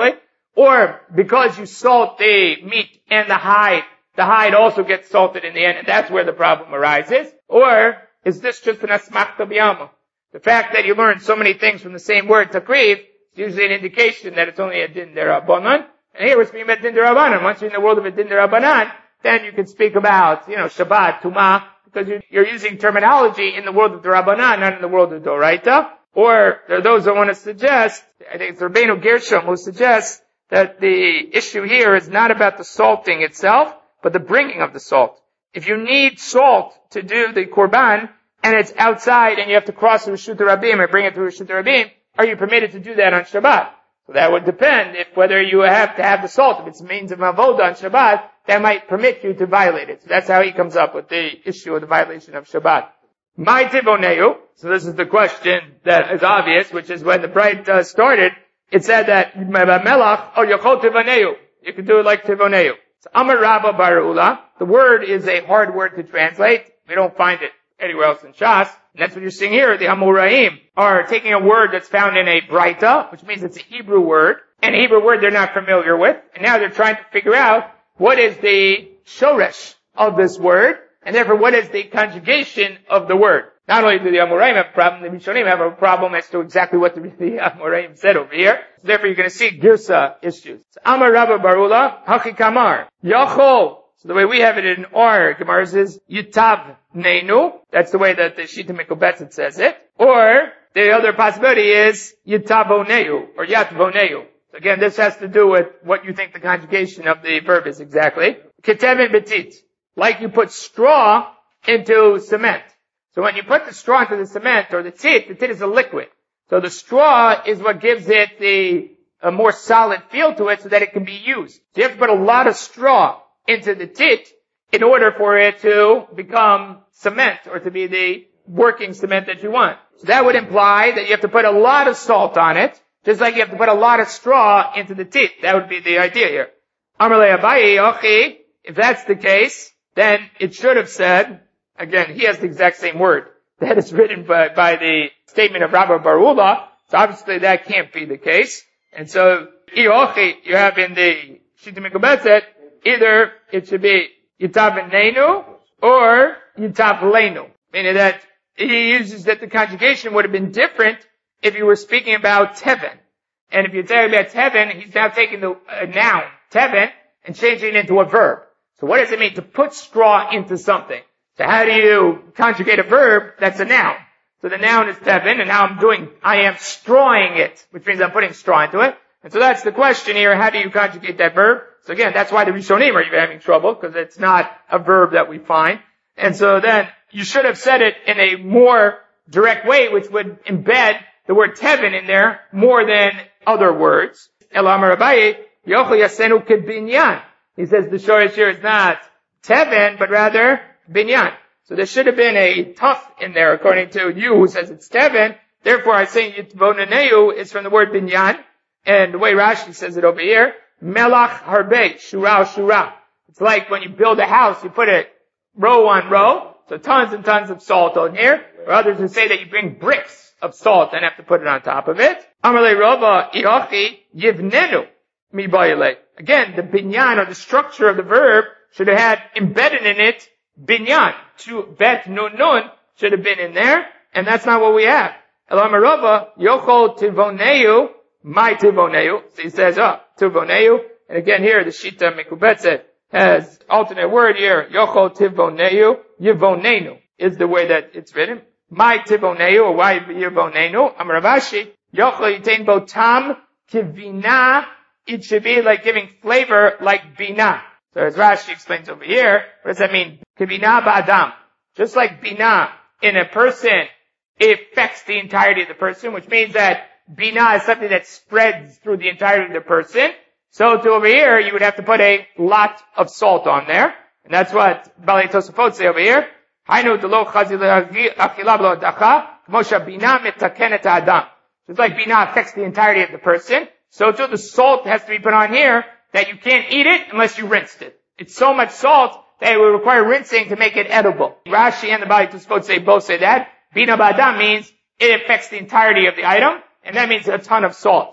or because you salt the meat and the hide also gets salted in the end, and that's where the problem arises? Or is this just an asmachta b'yama? The fact that you learn so many things from the same word, takriv, is usually an indication that it's only a din derabanan. And here we're speaking about din derabanan. Once you're in the world of a din derabanan, then you can speak about, Shabbat, Tumah, because you're using terminology in the world of derabanan, not in the world of doraita. Or there are those that want to suggest, I think it's Rabbeinu Gershom who suggests that the issue here is not about the salting itself, but the bringing of the salt. If you need salt to do the korban, and it's outside and you have to cross the Reshut Rabim or bring it to Reshut Rabim, are you permitted to do that on Shabbat? So that would depend if whether you have to have the salt. If it's a means of avoda on Shabbat, that might permit you to violate it. So that's how he comes up with the issue of the violation of Shabbat. My tivoneu. So this is the question that is obvious, which is when the bride started, it said that melach or yochol tivoneu. You can do it like tivoneu. So Amar Rabba Barula. The word is a hard word to translate. We don't find it anywhere else in Shas. And that's what you're seeing here. The Hamoraim are taking a word that's found in a Braita, which means it's a Hebrew word, and a Hebrew word they're not familiar with, and now they're trying to figure out what is the shoresh of this word, and therefore what is the conjugation of the word. Not only do the Amoraim have a problem, the Rishonim have a problem as to exactly what the Amoraim said over here. So therefore you're going to see Girsa issues. So Amar Rabba Barula, Haki Kamar, Yachol. So the way we have it in our Gemaras is Yitav Neinu. That's the way that the Shita Mikobetzet says it. Or the other possibility is Yitavoneu or Yatvoneu. So again, this has to do with what you think the conjugation of the verb is exactly. Ketevin Betit. Like you put straw into cement. So when you put the straw into the cement or the tit is a liquid. So the straw is what gives it a more solid feel to it so that it can be used. So you have to put a lot of straw into the tit in order for it to become cement or to be the working cement that you want. So that would imply that you have to put a lot of salt on it, just like you have to put a lot of straw into the tit. That would be the idea here. Amarle Abaye, okay, if that's the case, then it should have said, again, he has the exact same word that is written by the statement of Rabba Barula, so obviously that can't be the case. And so, you have in the Shita Mikobetzet, either it should be Yitav Neinu or Yitav Leinu. Meaning that he uses that the conjugation would have been different if you were speaking about Teven. And if you're talking about Teven, he's now taking the noun, Teven, and changing it into a verb. So what does it mean to put straw into something? So how do you conjugate a verb that's a noun? So the noun is Teven, and now I am strawing it, which means I'm putting straw into it. And so that's the question here, how do you conjugate that verb? So again, that's why the Rishonim are even having trouble, because it's not a verb that we find. And so then, you should have said it in a more direct way, which would embed the word Teven in there more than other words. Elamar Abaye, Yochel Yasenu Kebinyan. He says the shorish here is not Teven, but rather Binyan. So there should have been a tough in there, according to you, who says it's Teven. Therefore, I say Yitvonaneu is from the word Binyan. And the way Rashi says it over here, Melach Harbe, Shura. It's like when you build a house, you put it row on row, so tons and tons of salt on here. Or others who say that you bring bricks of salt and have to put it on top of it. Amarle Rova, Irochi, Yivnenu, Mibayale. Again, the binyan or the structure of the verb should have had embedded in it binyan. To bet nun should have been in there, and that's not what we have. Elamarova, Yochol Tivoneu, my Tivoneu. So he says, Tivoneu. And again here, the Shita Mikubetzet has alternate word here. Yochol Tivoneu, Yivonenu is the way that it's written. My Tivoneu, or why Yivonenu. Amaravashi, Yochol Yitain Botam Kivina. It should be like giving flavor like bina. So as Rashi explains over here, what does that mean? Kivina ba'adam. Just like bina in a person, it affects the entirety of the person, which means that bina is something that spreads through the entirety of the person. So to over here, you would have to put a lot of salt on there. And that's what Balei Tosafot say over here. Hainu delo chazil achila b'lo dacha, k'mosha bina mitakenet ha'adam. It's like bina affects the entirety of the person. So too, the salt has to be put on here that you can't eat it unless you rinsed it. It's so much salt that it would require rinsing to make it edible. Rashi and the Balei Tosafot both say that. Bina ba'adam means it affects the entirety of the item, and that means a ton of salt.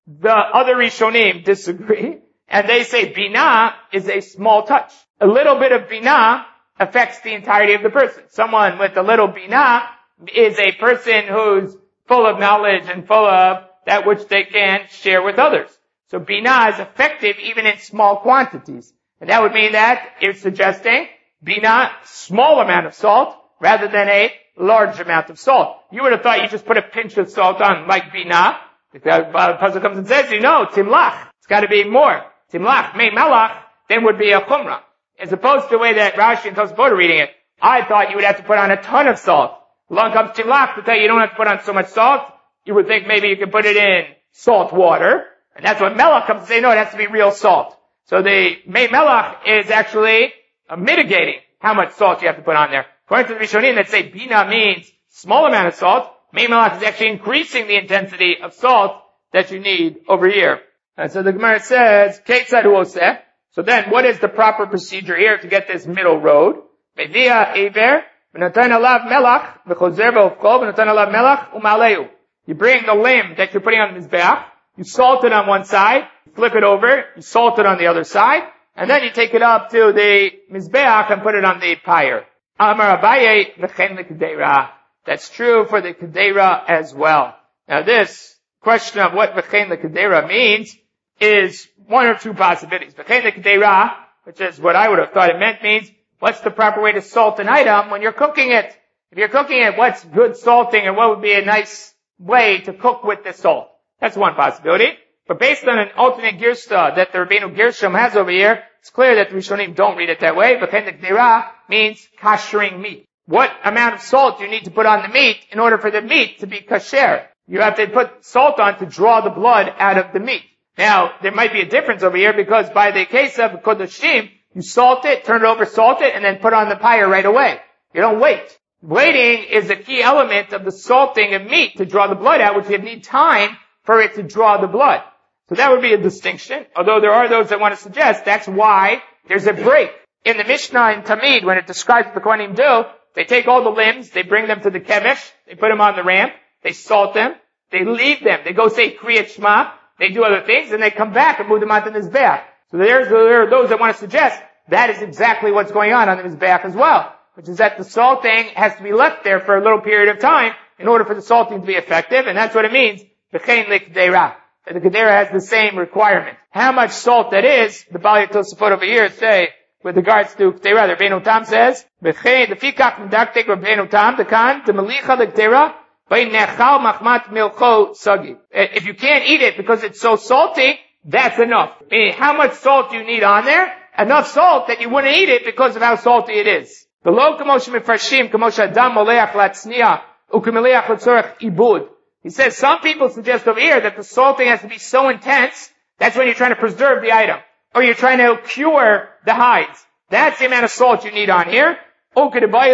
The other Rishonim disagree, and they say Binah is a small touch. A little bit of Binah affects the entirety of the person. Someone with a little Binah is a person who's full of knowledge and full of that which they can share with others. So Binah is effective even in small quantities. And that would mean that it's suggesting Binah, small amount of salt, rather than a large amount of salt. You would have thought you just put a pinch of salt on, like Binah. If the puzzle comes and says, Timlach. It's got to be more. Timlach, Mei Melach, then would be a Chumrah. As opposed to the way that Rashi and Tosafot are reading it, I thought you would have to put on a ton of salt. Along comes Timlach to tell you don't have to put on so much salt. You would think maybe you could put it in salt water. And that's what Melach comes to say, no, it has to be real salt. So the Mei Melach is actually mitigating how much salt you have to put on there. According to the Rishonim that say Binah means small amount of salt, Mei Melach is actually increasing the intensity of salt that you need over here. And so the Gemara says, Ketzad hu oseh. So then, what is the proper procedure here to get this middle road? Meviah Ever, v'natan alav melach, v'chozer v'ofkol, v'natan alav melach, u'maleu. You bring the limb that you're putting on the mizbeach, you salt it on one side, flip it over, you salt it on the other side, and then you take it up to the mizbeach and put it on the pyre. Amar Abaye, v'chen l'kedeira. That's true for the kedeira as well. Now this question of what v'chen l'kedeira means is one or two possibilities. V'chen l'kedeira, which is what I would have thought it meant, means what's the proper way to salt an item when you're cooking it? If you're cooking it, what's good salting and what would be a nice way to cook with the salt? That's one possibility. But based on an alternate girsa that the Rabbeinu Gershom has over here, it's clear that the Rishonim don't read it that way. V'chen l'kedeira means kashering meat. What amount of salt do you need to put on the meat in order for the meat to be kasher? You have to put salt on to draw the blood out of the meat. Now, there might be a difference over here because by the case of Kodoshim, you salt it, turn it over, salt it, and then put on the pyre right away. You don't wait. Waiting is a key element of the salting of meat to draw the blood out, which you need time for it to draw the blood. So that would be a distinction, although there are those that want to suggest that's why there's a break. In the Mishnah in Tamid, when it describes what the Kohanim do, they take all the limbs, they bring them to the kemesh, they put them on the ramp, they salt them, they leave them, they go say Kriyat Shema, they do other things, and they come back and move them onto the Mizbeach. So there are those that want to suggest that is exactly what's going on the Mizbeach as well, which is that the salting has to be left there for a little period of time in order for the salting to be effective, and that's what it means, V'chein l'kedeira. That the Kedera has the same requirement. How much salt that is, the Bali Tosafot over here say, with regards to Kedera, the Rabbeinu Tam says, V'chein, the fikach medaktek Rabbeinu Tam, the kan, the melicha l'kedera, v'nechal machmat milcho sagi. If you can't eat it because it's so salty, that's enough. Meaning, how much salt do you need on there? Enough salt that you wouldn't eat it because of how salty it is. Below kamosh mefarshim, kamosh adam moleach latzniya, ukemeleach l'tzorech ibud. He says some people suggest over here that the salting has to be so intense, that's when you're trying to preserve the item. Or you're trying to cure the hides. That's the amount of salt you need on here. Or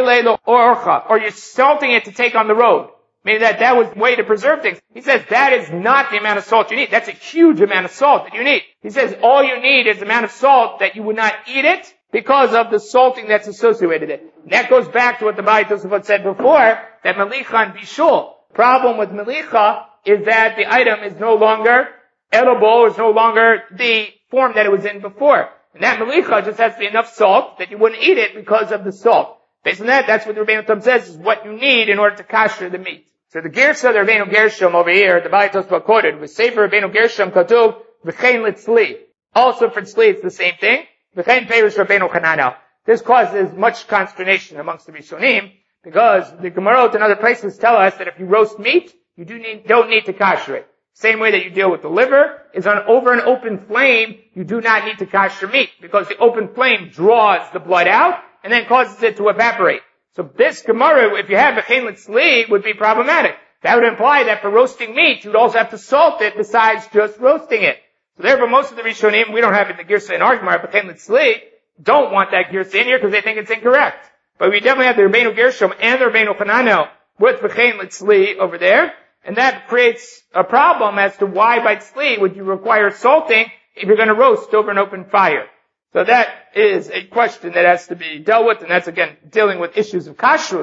you're salting it to take on the road. Meaning that was the way to preserve things. He says that is not the amount of salt you need. That's a huge amount of salt that you need. He says all you need is the amount of salt that you would not eat it because of the salting that's associated with it. And that goes back to what the Bali Tosafot said before, that melicha and bishul. Problem with melicha is that the item is no longer edible, is no longer the form that it was in before. And that melicha just has to be enough salt that you wouldn't eat it because of the salt. Based on that, that's what the Rabbeinu Tam says is what you need in order to kasher the meat. So the Gersa, the Rabbeinu Gershom over here, the Bali Tosafot quoted, with Sefer Rabbeinu Gershom katuv, v'chein litzli. Also for tzli, it's the same thing. V'chein perush Rabbeinu Hananel. This causes much consternation amongst the Rishonim, because the Gemarot and other places tell us that if you roast meat, you don't need to kasher it. Same way that you deal with the liver is over an open flame, you do not need to kasher meat, because the open flame draws the blood out and then causes it to evaporate. So this Gemara, if you have a v'chein litzli, would be problematic. That would imply that for roasting meat, you'd also have to salt it besides just roasting it. So therefore, most of the Rishonim, we don't have it in the Girsa in our Gemara, v'chein litzli, don't want that Girsa in here because they think it's incorrect. But we definitely have the Rabbeinu Gershom and the Rabbeinu Hananel with v'chein litzli over there. And that creates a problem as to why by tzli would you require salting if you're going to roast over an open fire. So that is a question that has to be dealt with, and that's again dealing with issues of kashrut.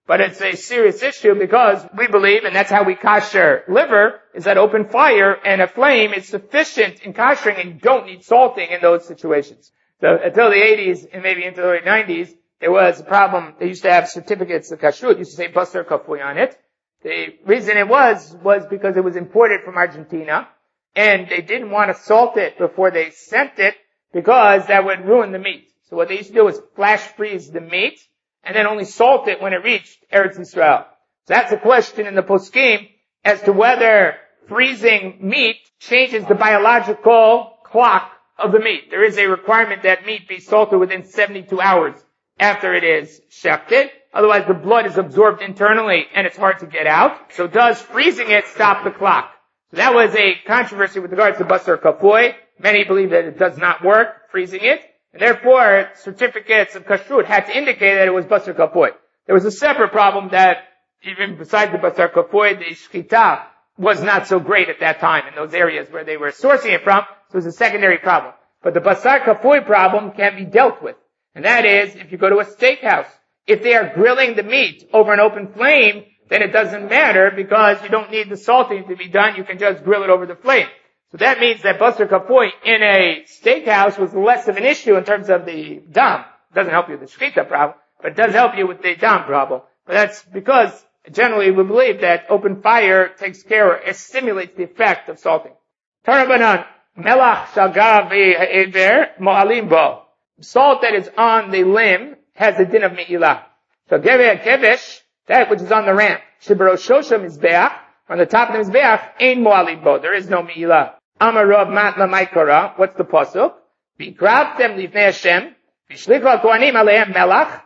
But it's a serious issue because we believe, and that's how we kosher liver, is that open fire and a flame is sufficient in koshering, and you don't need salting in those situations. So until the 80s and maybe into the late 90s, there was a problem. They used to have certificates of kashrut, used to say basar kafui on it. The reason it was because it was imported from Argentina, and they didn't want to salt it before they sent it because that would ruin the meat. So what they used to do was flash freeze the meat, and then only salt it when it reached Eretz Yisrael. So that's a question in the poskim as to whether freezing meat changes the biological clock of the meat. There is a requirement that meat be salted within 72 hours after it is shechted. Otherwise the blood is absorbed internally and it's hard to get out. So does freezing it stop the clock? So that was a controversy with regards to basar kafui. Many believe that it does not work, freezing it. And therefore, certificates of kashrut had to indicate that it was basar kafui. There was a separate problem that even besides the basar kafui, the shchita was not so great at that time in those areas where they were sourcing it from. So it was a secondary problem. But the basar kafui problem can be dealt with. And that is, if you go to a steakhouse, if they are grilling the meat over an open flame, then it doesn't matter because you don't need the salting to be done. You can just grill it over the flame. So that means that basar kafui in a steakhouse was less of an issue in terms of the dam. It doesn't help you with the shchita problem, but it does help you with the dam problem. But that's because generally we believe that open fire takes care, it stimulates the effect of salting. Tarabanan, melach shagav ve'ever mo'alim bo. Salt that is on the limb has the din of me'ilah. So geveh kevesh, that which is on the ramp, shibaroshoshah mizbeach, on the top of the mizbeach, ein mo'alim bo. There is no me'ilah. Amar Rav Matla Maikara, what's the pasuk? V'krabtem livnei Hashem, v'shlichu al-kohanim alehem melach,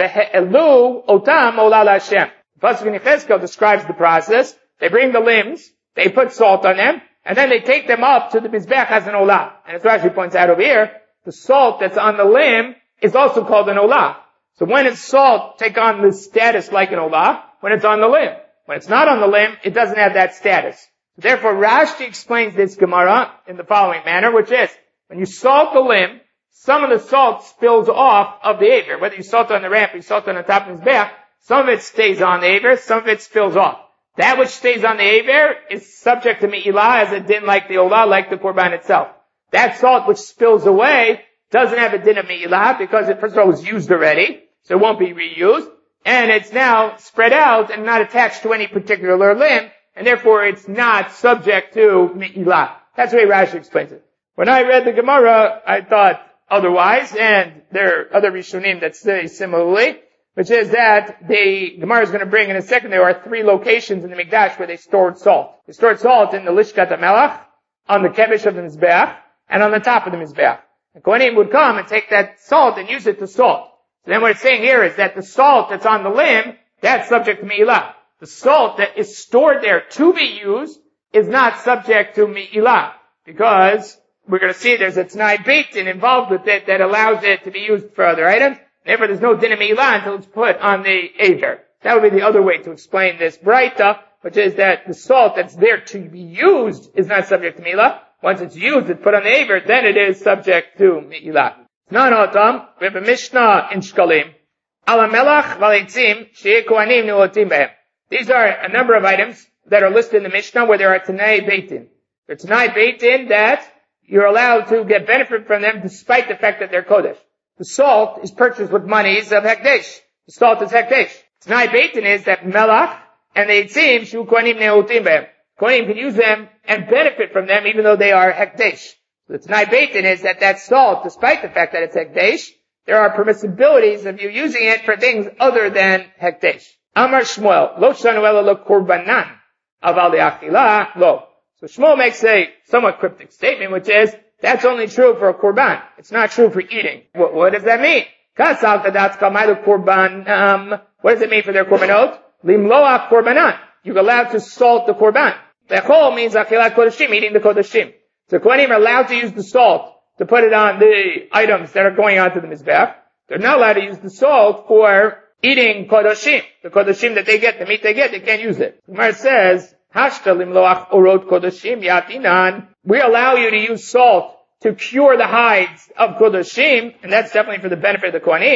v'he'elu otam olal Hashem. The pasuk in Yechezkel describes the process. They bring the limbs, they put salt on them, and then they take them up to the mizbeach as an olah. And as Rashi points out over here, the salt that's on the limb is also called an olah. So when it's salt, take on the status like an olah, when it's on the limb. When it's not on the limb, it doesn't have that status. Therefore, Rashi explains this Gemara in the following manner, which is, when you salt the limb, some of the salt spills off of the aver. Whether you salt on the ramp or you salt on the top of his back, some of it stays on the aver, some of it spills off. That which stays on the aver is subject to me'ilah as a din like the olah, like the korban itself. That salt which spills away doesn't have a din of me'ilah because it first of all was used already, so it won't be reused, and it's now spread out and not attached to any particular limb, and therefore it's not subject to me'ilah. That's the way Rashi explains it. When I read the Gemara, I thought otherwise, and there are other Rishonim that say similarly, which is that the Gemara is going to bring in a second, there are 3 locations in the Mikdash where they stored salt. They stored salt in the Lishkat HaMelach, on the Kevish of the Mizbeach, and on the top of the Mizbeach. The Kohanim would come and take that salt and use it to salt. So then what it's saying here is that the salt that's on the limb, that's subject to me'ilah. The salt that is stored there to be used is not subject to me'ilah, because we're going to see there's a t'nai beitin involved with it that allows it to be used for other items. Therefore, there's no din of me'ilah until it's put on the aver. That would be the other way to explain this braita, which is that the salt that's there to be used is not subject to me'ilah. Once it's used, it's put on the aver, then it is subject to me'ilah. Nan otam, we have a Mishnah in Shkalim. Ala melach v'leitzim she'eh kohanim nuotim behem. These are a number of items that are listed in the Mishnah where there are t'nai beitin. There are t'nai beitin that you're allowed to get benefit from them despite the fact that they're kodesh. The salt is purchased with monies of hekdesh. The salt is hekdesh. T'nai beitin is that melach and the eitzim shu kohanim neotim behem. Kohanim can use them and benefit from them even though they are hekdesh. The t'nai beitin is that salt, despite the fact that it's hekdesh, there are permissibilities of you using it for things other than hekdesh. Amar Shmuel, lo shanu ela lo korbanan, aval de'achila, lo. So Shmuel makes a somewhat cryptic statement, which is, that's only true for a korban. It's not true for eating. What does that mean? Kasal kadatz kalmai korban, what does it mean for their korbanot? Limloach korbanan. You're allowed to salt the korban. Bechol means achilat kodashim, eating the kodashim. So Kohanim are allowed to use the salt to put it on the items that are going onto the Mizbeach. They're not allowed to use the salt for eating kodashim. The kodashim that they get, the meat they get, they can't use it. Gemara says, Hashta limloach orot kodashim yatinan. We allow you to use salt to cure the hides of kodashim, and that's definitely for the benefit of the Kohanim.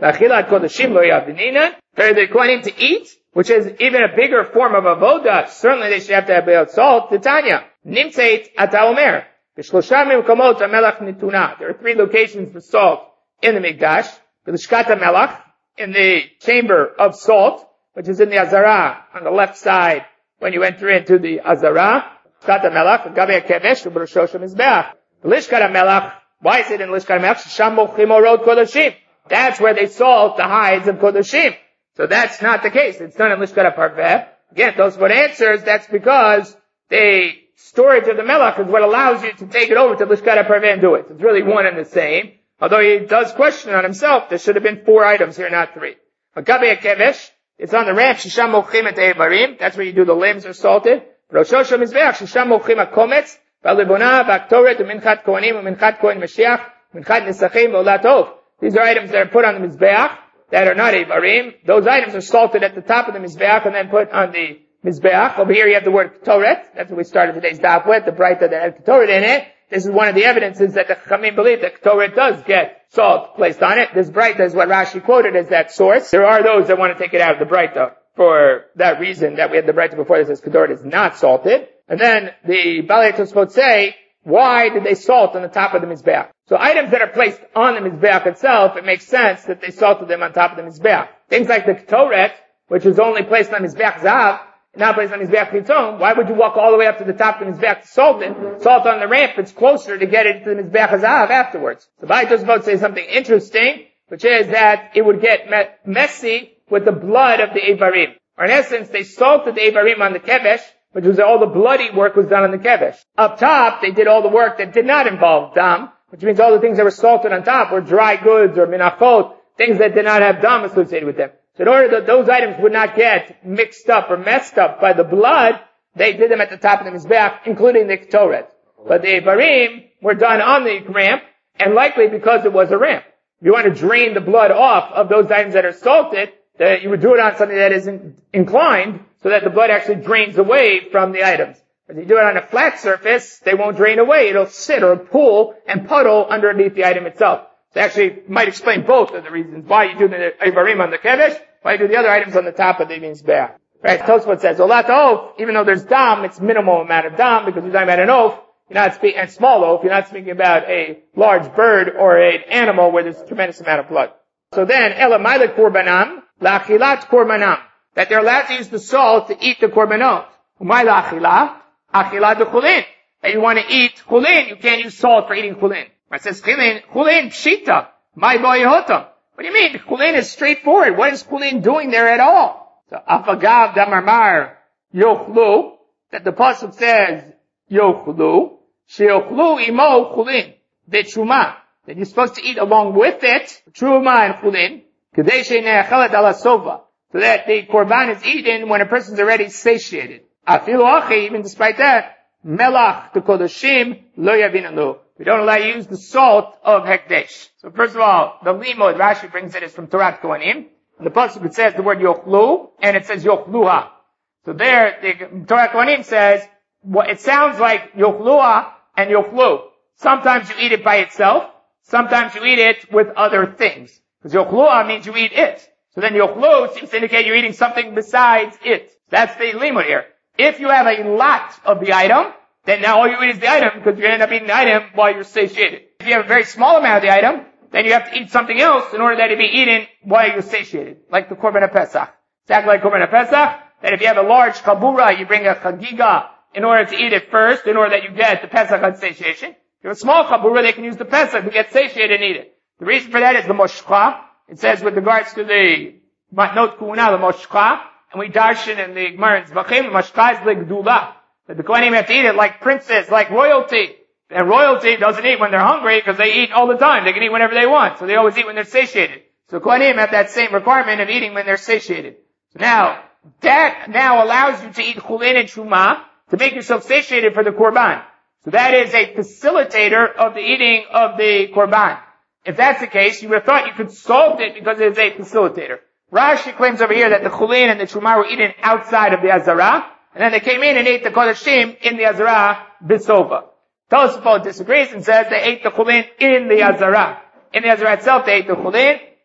L'achilat kodashim lo yavdininan. For the Kohanim to eat, which is even a bigger form of avoda, certainly they should have to have salt. Titania. Nimtzeit ata omer. B'shlosha mimkomot hamelach nituna. There are 3 locations for salt in the Mikdash. B'lishkat hamelach, in the chamber of salt, which is in the Azara, on the left side, when you enter into the Azara. Lishkat hamelach, gabe hakevesh, u'b'rosho shemizbeach. Lishkat hamelach, why is it in Lishkat hamelach? Sham mochim orot kodashim. That's where they salt the hides of kodashim. So that's not the case. It's done in Lishkat HaParveh. Again, Tosfot answers, that's because the storage of the melach is what allows you to take it over to Lishkat HaParveh and do it. It's really one and the same. Although he does question on himself, there should have been 4 items here, not 3. Makabe HaKevesh, it's on the ramp, Shisham Mochim et Eivarim. That's where you do the limbs are salted. Rosh Hashanah Mizbeach, Shisham Mochim HaKometz, V'alibonah, V'aktoret, U'minchat Kohanim, U'minchat Kohen Mashiach, U'minchat Nisachim, V'olatov. These are items that are put on the Mizbeach that are not Eivarim. Those items are salted at the top of the Mizbeach and then put on the Mizbeach. Over here you have the word Ketoret. That's what we started today's daf with, the Braita that had Ketoret in it. This is one of the evidences that the Chachamim believe that Ketoret does get salt placed on it. This Braita is what Rashi quoted as that source. There are those that want to take it out of the Braita for that reason that we had the Braita before that says Ketoret is not salted. And then the Balei Tosfot say, why did they salt on the top of the Mizbeach? So items that are placed on the Mizbeach itself, it makes sense that they salted them on top of the Mizbeach. Things like the Ketoret, which is only placed on Mizbeach Zav, not placed on Mizbeach Chitzon, why would you walk all the way up to the top of the Mizbeach to salt it? Salt on the ramp, it's closer to get it to the Mizbeach Zav afterwards. The Balei Tosfot says something interesting, which is that it would get messy with the blood of the Eivarim. Or in essence, they salted the Eivarim on the Kevesh, which was all the bloody work was done on the Kevesh. Up top, they did all the work that did not involve Dam, which means all the things that were salted on top were dry goods or minachot, things that did not have Dam associated with them. So in order that those items would not get mixed up or messed up by the blood, they did them at the top of the Mizbeach, including the Ketoret. But the Eivarim were done on the ramp, and likely because it was a ramp. If you want to drain the blood off of those items that are salted, that you would do it on something that is inclined, so that the blood actually drains away from the items. If you do it on a flat surface, they won't drain away. It'll sit or pool and puddle underneath the item itself. So actually, might explain both of the reasons why you do the Eivarim on the Kevesh, why you do the other items on the top of the Mizbeach. Right, Tosfot says, Olat Oaf, even though there's Dam, it's minimal amount of Dam, because you're talking about an oaf, you're not speaking, and small oaf, you're not speaking about a large bird or an animal where there's a tremendous amount of blood. So then, Elamailet Korbanam, Lachilat Korbanam, that they're allowed to use the salt to eat the Korbanot. Umay Lachilah, Achilat the Chulin. That you want to eat Chulin, you can't use salt for eating Chulin. It says Chulin Pshita, my boy Yehotam. What do you mean? Chulin is straightforward. What is Chulin doing there at all? So, Afagav Damarmar Yochlu, that the pasuk says Yochlu, Sheyochlu Imo Chulin, Bechuma, that you're supposed to eat along with it, Truma and Chulin, Kadeshe Ne'achelet Ala Sova, so that the Korban is eaten when a person's already satiated. Afilu Achi, even despite that, Melach the Kodashim Lo Yavinanu. We don't allow you to use the salt of Hekdesh. So first of all, the limud Rashi brings it is from Torah Kohanim. And the pasuk it says the word Yochlu, and it says Yochluha. So there, the Torah Kohanim says, it sounds like Yochluha and Yochlu. Sometimes you eat it by itself, sometimes you eat it with other things. Because Yochluha means you eat it. So then Yochlu seems to indicate you're eating something besides it. That's the limud here. If you have a lot of the item, then now all you eat is the item, because you're going to end up eating the item while you're satiated. If you have a very small amount of the item, then you have to eat something else in order that it be eaten while you're satiated. Like the Korban HaPesach. Exactly like Korban HaPesach, that if you have a large kabura, you bring a chagiga in order to eat it first, in order that you get the Pesach on satiation. If you have a small kabura, they can use the Pesach to get satiated and eat it. The reason for that is the moshcha. It says with regards to the matnot kuhuna, the moshcha, and we darshan in the Gemara in Zvachim, the moshcha is like gdula. That the Kohanim have to eat it like princes, like royalty. And royalty doesn't eat when they're hungry because they eat all the time. They can eat whenever they want. So they always eat when they're satiated. So Kohanim have that same requirement of eating when they're satiated. So now, that now allows you to eat chulin and truma to make yourself satiated for the korban. So that is a facilitator of the eating of the korban. If that's the case, you would have thought you could salt it because it is a facilitator. Rashi claims over here that the chulin and the truma were eaten outside of the Azara. And then they came in and ate the kodashim in the Azara Bisova. Tosafot disagrees and says they ate the chulin in the Azara. In the Azara itself, they ate the chulin.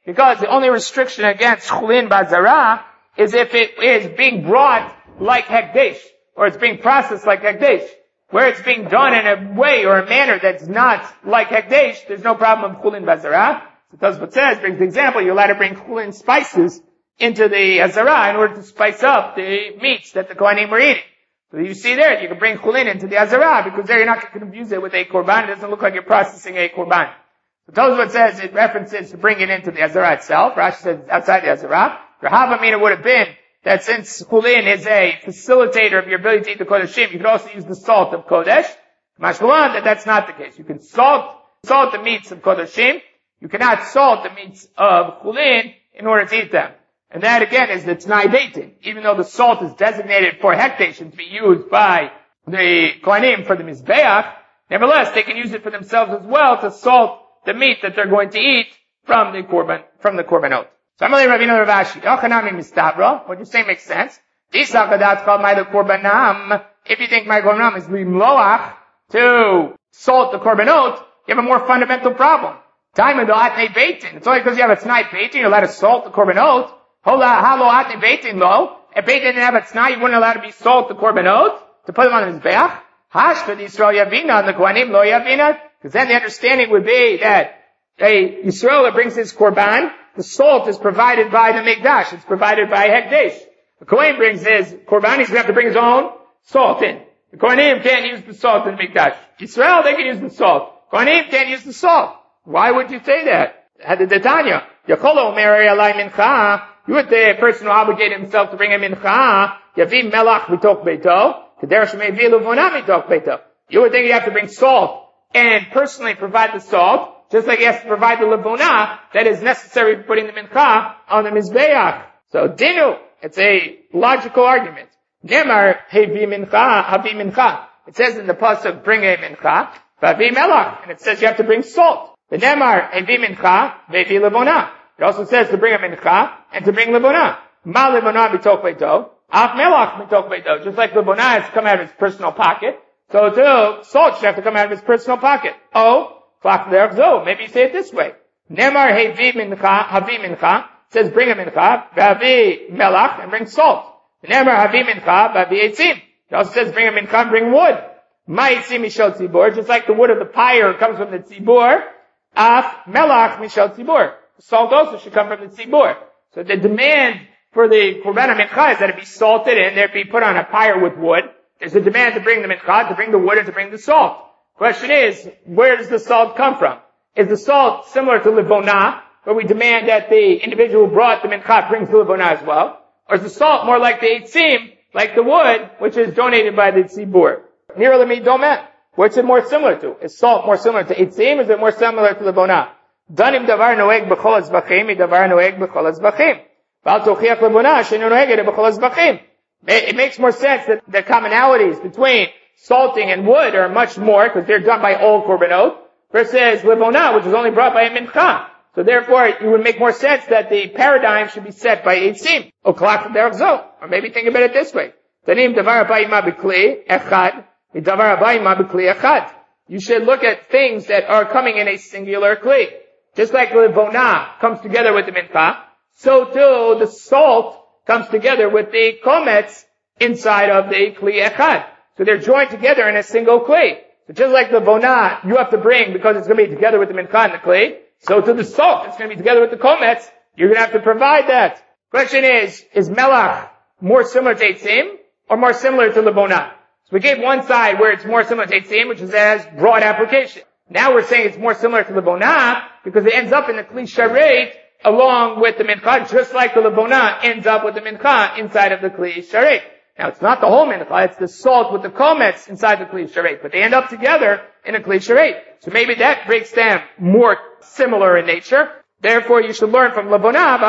because the only restriction against chulin bazara is if it is being brought like hekdesh, or it's being processed like hekdesh. Where it's being done in a way or a manner that's not like hekdesh, there's no problem of chulin bazara. So Tosfot says, brings the example, you're allowed to bring chulin spices into the azara in order to spice up the meats that the Kohanim were eating. So you see there, you can bring chulin into the azara, because there you're not going to confuse it with a korban. It doesn't look like you're processing a korban. So Tosfot says it references to bring it into the azara itself. Rashi says it's outside the azara. Rahava mean it would have been that since chulin is a facilitator of your ability to eat the kodeshim, you could also use the salt of kodesh. Mashmalan, that's not the case. You can salt the meats of kodeshim. You cannot salt the meats of chulin in order to eat them. And that again is the T'nai Beitin. Even though the salt is designated for hekdesh and to be used by the Kohanim for the Mizbeach, nevertheless they can use it for themselves as well to salt the meat that they're going to eat from the korbanot. So I'm going to Ravina Rav Ashi. Yochanami Mistavra. What you say makes sense. Disakadat called my the korbanam. If you think my korbanam is limloach to salt the korbanot, you have a more fundamental problem. Time of the atnei beitin. It's only because you have a t'nai beitin, you're allowed to salt the korbanot. Hola, halo atnei beitin lo. If beitin didn't have a t'nai, you wouldn't allow to be salt the korbanot to put them on his beach. Hashva Yisrael yavina and the kohanim lo yavina. Because then the understanding would be that a Yisrael that brings his korban, the salt is provided by the mikdash. It's provided by hekdesh. The kohen brings his korban, he's going to have to bring his own salt in. The kohanim can't use the salt in the mikdash. Yisrael, they can use the salt. Kohanim can't use the salt. Why would you say that? Had the Detanya. Yakolo meri alai mincha. You would say a person who obligated himself to bring a mincha. Yavim melach mitok beito. Kedersh mevi luvona mitok beito. You would think you have to bring salt and personally provide the salt, just like he has to provide the levona that is necessary for putting the mincha on the mizbeach. So dinu, it's a logical argument. Nemar hevi mincha, havi mincha. It says in the pasuk, bring a mincha, vavi melach, and it says you have to bring salt. The nemar hevi mincha, vevi levona. It also says to bring a mincha and to bring levona. Ma levona mitok beito, af melach mitok beito. Just like levona has to come out of his personal pocket, so too, salt should have to come out of his personal pocket. Oh, maybe you say it this way. Nemar hevi mincha, havi mincha, says bring a mincha, vavi melach, and bring salt. Nemar havi mincha, vavi etzim. It also says bring a mincha and bring wood. Ma etzim mishal tzibur, just like the wood of the pyre comes from the tzibur, af melach mishal tzibur. Salt also should come from the tzibur. So the demand for the korban mincha is that it be salted and there be put on a pyre with wood. There's a demand to bring the mincha, to bring the wood, and to bring the salt. Question is, where does the salt come from? Is the salt similar to levona, where we demand that the individual who brought the mincha brings the levona as well? Or is the salt more like the eitzim, like the wood, which is donated by the tzibur? Nira lemi domet. What's it more similar to? Is salt more similar to eitzim, or is it more similar to levona? Danim davar noeg b'chol azbachim, davar noeg b'chol azbachim. Val tochiach levona, shenu noeged b'chol azbachim. It makes more sense that the commonalities between salting and wood are much more, because they're done by all korbanot, versus levona, which is only brought by a mincha. So therefore, it would make more sense that the paradigm should be set by eitzim. Or maybe think about it this way. You should look at things that are coming in a singular kli. Just like levona comes together with the mincha, so too the salt comes together with the komets inside of the kli echad. So they're joined together in a single kli. So just like the bona you have to bring because it's going to be together with the mincha and the kli, so to the salt it's going to be together with the komets, you're going to have to provide that. Question is melach more similar to eitzim or more similar to the bona? So we gave one side where it's more similar to eitzim, which is as broad application. Now we're saying it's more similar to the bona because it ends up in the kli sharet along with the mincha, just like the levona ends up with the mincha inside of the kli sharet. Now it's not the whole mincha, it's the salt with the komets inside the kli sharet, but they end up together in a kli sharet. So maybe that breaks them more similar in nature. Therefore you should learn from levona,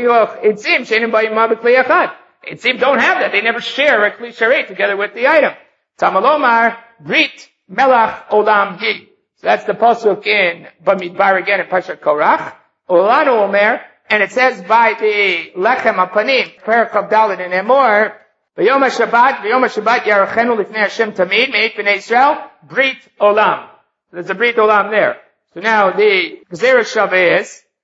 eitzim don't have that, they never share a kli sharet together with the item. Tamalomar, brit, melach, olam, hi. So that's the pasuk in Bamidbar again in Parshat Korach. Olanu Omer, and it says by the Lechem Apanim, Perek Abdalad in Emor, V'yom HaShabbat Yarachenu Lifnei Hashem Tamid, Me'et B'nei Yisrael, Brit Olam. There's a Brit Olam there. So now the Gzera Shav is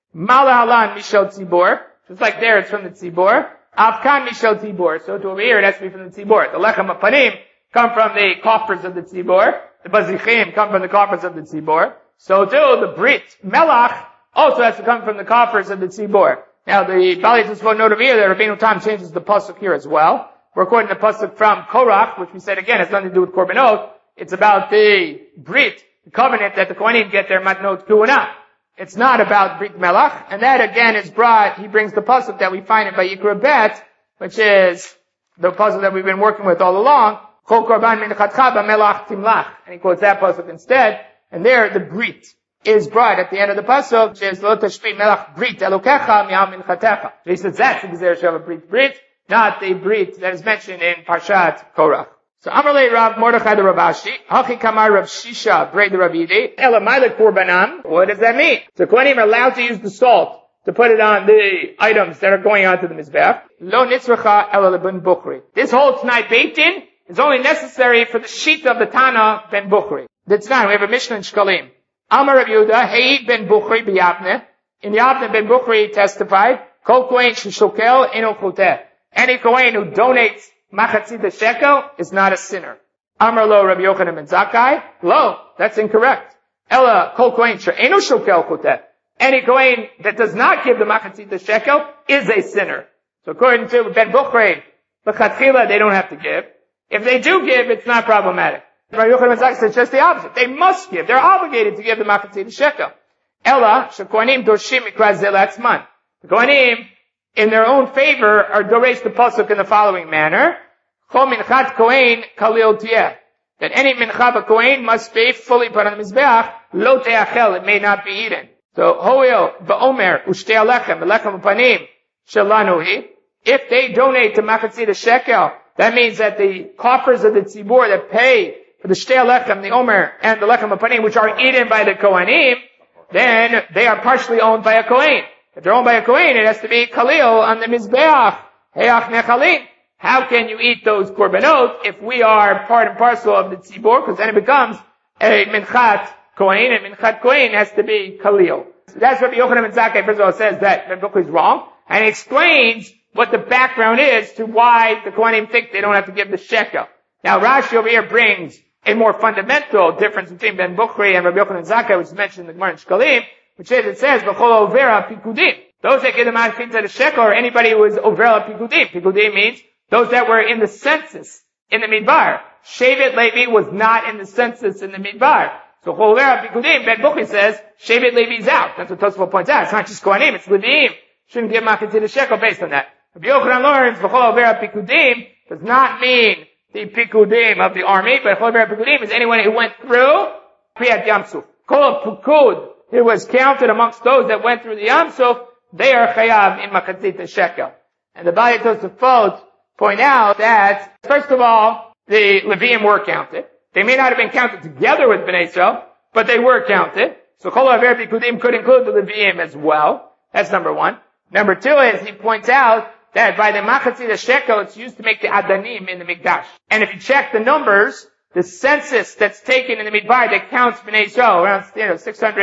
Mala halan mishal tzibor. Just like there, it's from the tzibor. Afkan mishal tzibor. So to over here, it has to be from the tzibor. The lechem apanim come from the coffers of the tzibor. The bazichim come from the coffers of the tzibor. So too, the brit melach also has to come from the coffers of the tzibor. Now, the Bali Tosfot note over here that Rabbeinu Tam changes the pasuk here as well. We're quoting the pasuk from Korach, which we said again has nothing to do with korbanot. It's about the brit, the covenant that the Kohanim get their matnot ku'una. It's not about brit melach, and that again is brought. He brings the pasuk that we find in Vayikra Bet, which is the pasuk that we've been working with all along. Kol korban minchatcha b'melach timlach, and he quotes that pasuk instead. And there, the brit is brought at the end of the pasuk, which is lo tashpid melach brit elokecha mi'al minchatecha. He says that's the gzera shel brit, not the brit that is mentioned in Parshat Korach. So Amalei Rav Mordechai the Ravashi, Hachi Kamar Rav Shisha Brei the Ravidi, Elamayla Korbanan. What does that mean? So Kohanim are allowed to use the salt to put it on the items that are going onto the Mizbech. Lo nitzracha ela ben Bukhri. This whole T'nai Beitin is only necessary for the sheet of the Tana ben Bukhri. That's not. We have a Mishnah in Shkalim. Amar Rav Yehuda, Heid ben Bukhri b'Yavne. In Yavne ben Bukhri testified, Kol Kohen sheshokel eno choteh. Any Kohen who donates machatzit shekel is not a sinner. Amar lo Rabbi Yochanan ben Zakkai. Lo, that's incorrect. Ella Kol Kohen she'eno shokel choteh. Any Kohen that does not give the machatzit shekel is a sinner. So according to Ben Bukhri, l'chatchila they don't have to give. If they do give, it's not problematic. Rabbi Yochanan ben Zakkai says just the opposite. They must give. They're obligated to give the machatzit shekel. Ella shekohanim dorshim mikra zeh la'atzman. The Kohanim, in their own favor, are doresh the pasuk in the following manner: Chol minchat kohen kalil tieh. That any mincha b'kohen must be fully put on the mizbeach. Lo teachel, it may not be eaten. So hoil ba'omer ushtei alechem alechem upanim shelanuhi. If they donate to machatzit shekel, that means that the coffers of the tzibur that pay for the shtei alechem, the omer, and the lechem upanim, which are eaten by the kohanim, then they are partially owned by a kohen. If they're owned by a kohen, it has to be kalil on the mizbeach. Heach nechalin. How can you eat those korbanot if we are part and parcel of the tzibur? Because then it becomes a minchat kohen, and minchat kohen has to be kalil. So that's what Yochanan ben Zakkai, first of all, says that Ben Bukhri is wrong, and he explains what the background is to why the kohanim think they don't have to give the shekel. Now Rashi over here brings a more fundamental difference between Ben Bukhri and Rabbi Yochanan ben Zakkai, which is mentioned in the Gemara in Shkalim, which is, it says, B'chol overa pikudim. Those that give the machatzit the shekel are anybody who is overa pikudim. Pikudim means those that were in the census in the Midbar. Shevet Levi was not in the census in the Midbar. So Chol overa pikudim, Ben Bukhri says, Shevet Levi is out. That's what Tosfot points out. It's not just Kohanim, it's Leviim. Shouldn't give machatzit the shekel based on that. Rabbi Yochanan learns, B'chol overa pikudim does not mean the pikudim of the army, but Chol overa pikudim is anyone who went through Kriyat Yamsuf. Kol pukud, it was counted amongst those that went through the Yam Suf, they are chayav in machatzit shekel. And the Bali Tosfot point out that, first of all, the Leviim were counted. They may not have been counted together with Bnei Yisrael, but they were counted. So Kol Haver Pikudim could include the Leviim as well. That's number one. Number two is, he points out that by the machatzit shekel, it's used to make the Adanim in the Mikdash. And if you check the numbers, the census that's taken in the Midbar that counts Bnei Yisrael, around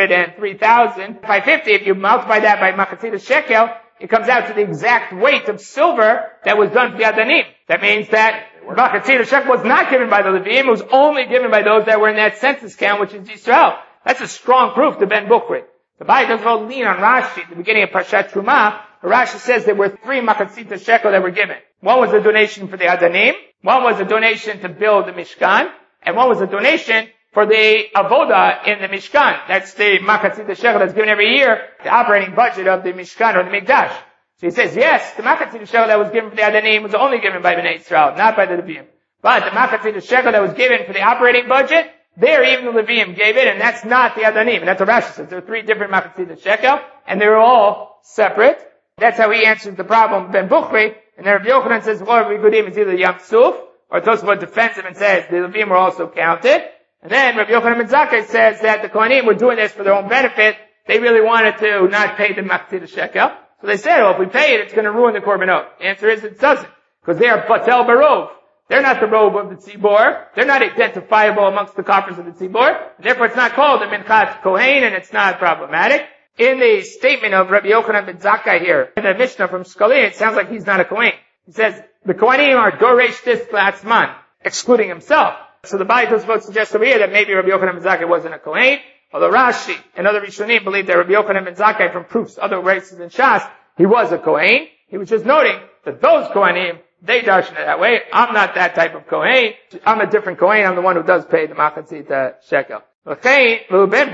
603,550, if you multiply that by machatzit shekel, it comes out to the exact weight of silver that was done for the Adanim. That means that machatzit shekel was not given by the Leviim, it was only given by those that were in that census count, which is Yisrael. That's a strong proof to Ben Bukhri. The Bible doesn't all lean on Rashi at the beginning of Parshat Trumah. Rashi says there were 3 machatzit shekel that were given. One was a donation for the Adanim, one was a donation to build the Mishkan, and one was a donation for the Avoda in the Mishkan. That's the machatzit shekel that's given every year, the operating budget of the Mishkan or the Mikdash. So he says, yes, the machatzit shekel that was given for the Adanim was only given by Bnei Yisrael, not by the Leviim. But the machatzit shekel that was given for the operating budget, there even the Leviim gave it, and that's not the Adanim. And that's what Rashi says. There are 3 different machatzit shekel, and they're all separate. That's how he answers the problem of Ben Bukhri. And then Rabbi Yochanan says, well, Rikudim is either Yam Suf, or Tosfot defends him and says the Leviim were also counted. And then Rabbi Yochanan ben Zakkai says that the Kohanim were doing this for their own benefit. They really wanted to not pay the machatzit shekel. So they said, well, if we pay it, it's going to ruin the korbanot. The answer is it doesn't. Because they are batel barov. They're not the robe of the tzibor. They're not identifiable amongst the coffers of the tzibor. Therefore, it's not called a minchat kohen, and it's not problematic. In the statement of Rabbi Yochanan ben Zakkai here, in the Mishnah from Scalia, it sounds like he's not a Kohen. He says, the Kohanim are Doresh this Latzman, excluding himself. So the Bali Tosfot suggests over here that maybe Rabbi Yochanan ben Zakkai wasn't a Kohen, although Rashi and other Rishonim believe that Rabbi Yochanan ben Zakkai, from proofs other races in Shas, he was a Kohen. He was just noting that those Kohanim, they darshan it that way. I'm not that type of Kohen. I'm a different Kohen. I'm the one who does pay the Machatzit shekel. Because according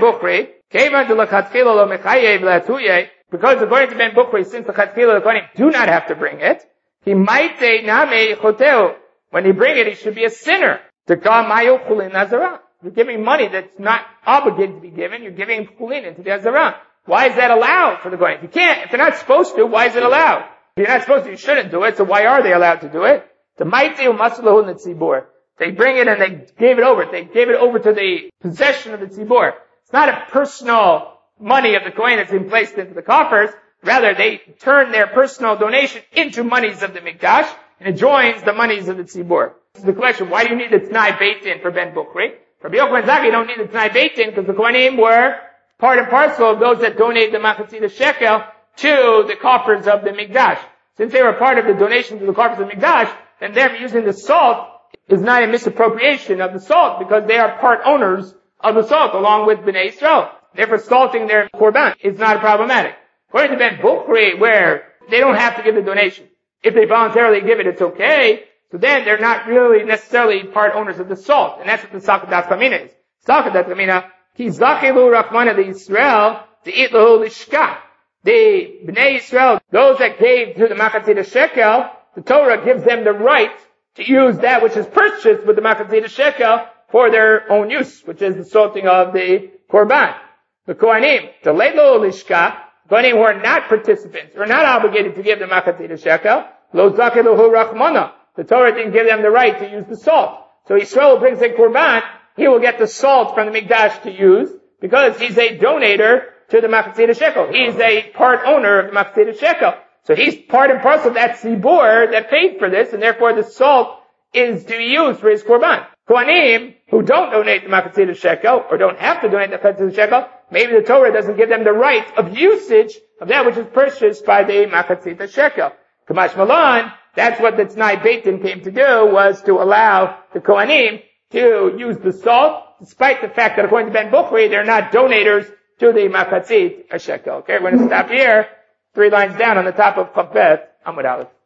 to Ben Bukhri, since the Chatfila the Kohanim do not have to bring it, he might say Name Choteu. When he bring it, he should be a sinner. To call Mayo Chulin Azara. You're giving money that's not obligated to be given. You're giving Chulin into the Azara. Why is that allowed for the Kohen? If they're not supposed to, why is it allowed? If you're not supposed to, you shouldn't do it. So why are they allowed to do it? The Maiteu Masalahu Netzibur. They bring it and they gave it over. They gave it over to the possession of the tzibur. It's not a personal money of the Kohen that's been placed into the coffers. Rather, they turn their personal donation into monies of the Mikdash, and it joins the monies of the tzibur. This is the question, why do you need the T'nai Beit Din for Ben Bukhri? For Rabbi Yochanan ben Zakkai, you don't need the T'nai Beit Din because the Kohanim were part and parcel of those that donated the Machatzit shekel to the coffers of the Mikdash. Since they were part of the donation to the coffers of the Mikdash, then them using the salt is not a misappropriation of the salt because they are part owners of the salt along with Bnei Israel. Therefore, salting their korban is not problematic. According to Ben Bukhri, where they don't have to give the donation. If they voluntarily give it, it's okay. So then they're not really necessarily part owners of the salt. And that's what the Sakat Kamina is. Sakat Kamina, ki zachilu rachmana the Israel, the itlahu lishka. The Bnei Israel, those that gave to the Machatzit shekel, the Torah gives them the right to use that which is purchased with the Machatzit shekel for their own use, which is the salting of the korban. The Kohanim, the leilo lishka, Kohanim who are not participants, are not obligated to give the Machatzit shekel, lo zakiluhu rachmana. The Torah didn't give them the right to use the salt. So Yisrael brings a korban, he will get the salt from the Mikdash to use, because he's a donator to the Machatzit shekel. He's a part owner of the Machatzit shekel. So he's part and parcel of that tzibur that paid for this, and therefore the salt is to be used for his korban. Kohanim, who don't donate the Machatzit shekel, or don't have to donate the Machatzit shekel, maybe the Torah doesn't give them the right of usage of that which is purchased by the Machatzit shekel. Kamash Malan, that's what the T'nai Beit Din came to do, was to allow the Kohanim to use the salt, despite the fact that according to Ben Bukhri, they're not donators to the Machatzit shekel. Okay, we're going to stop here. 3 lines down on the top of Chafet Amud Aleph.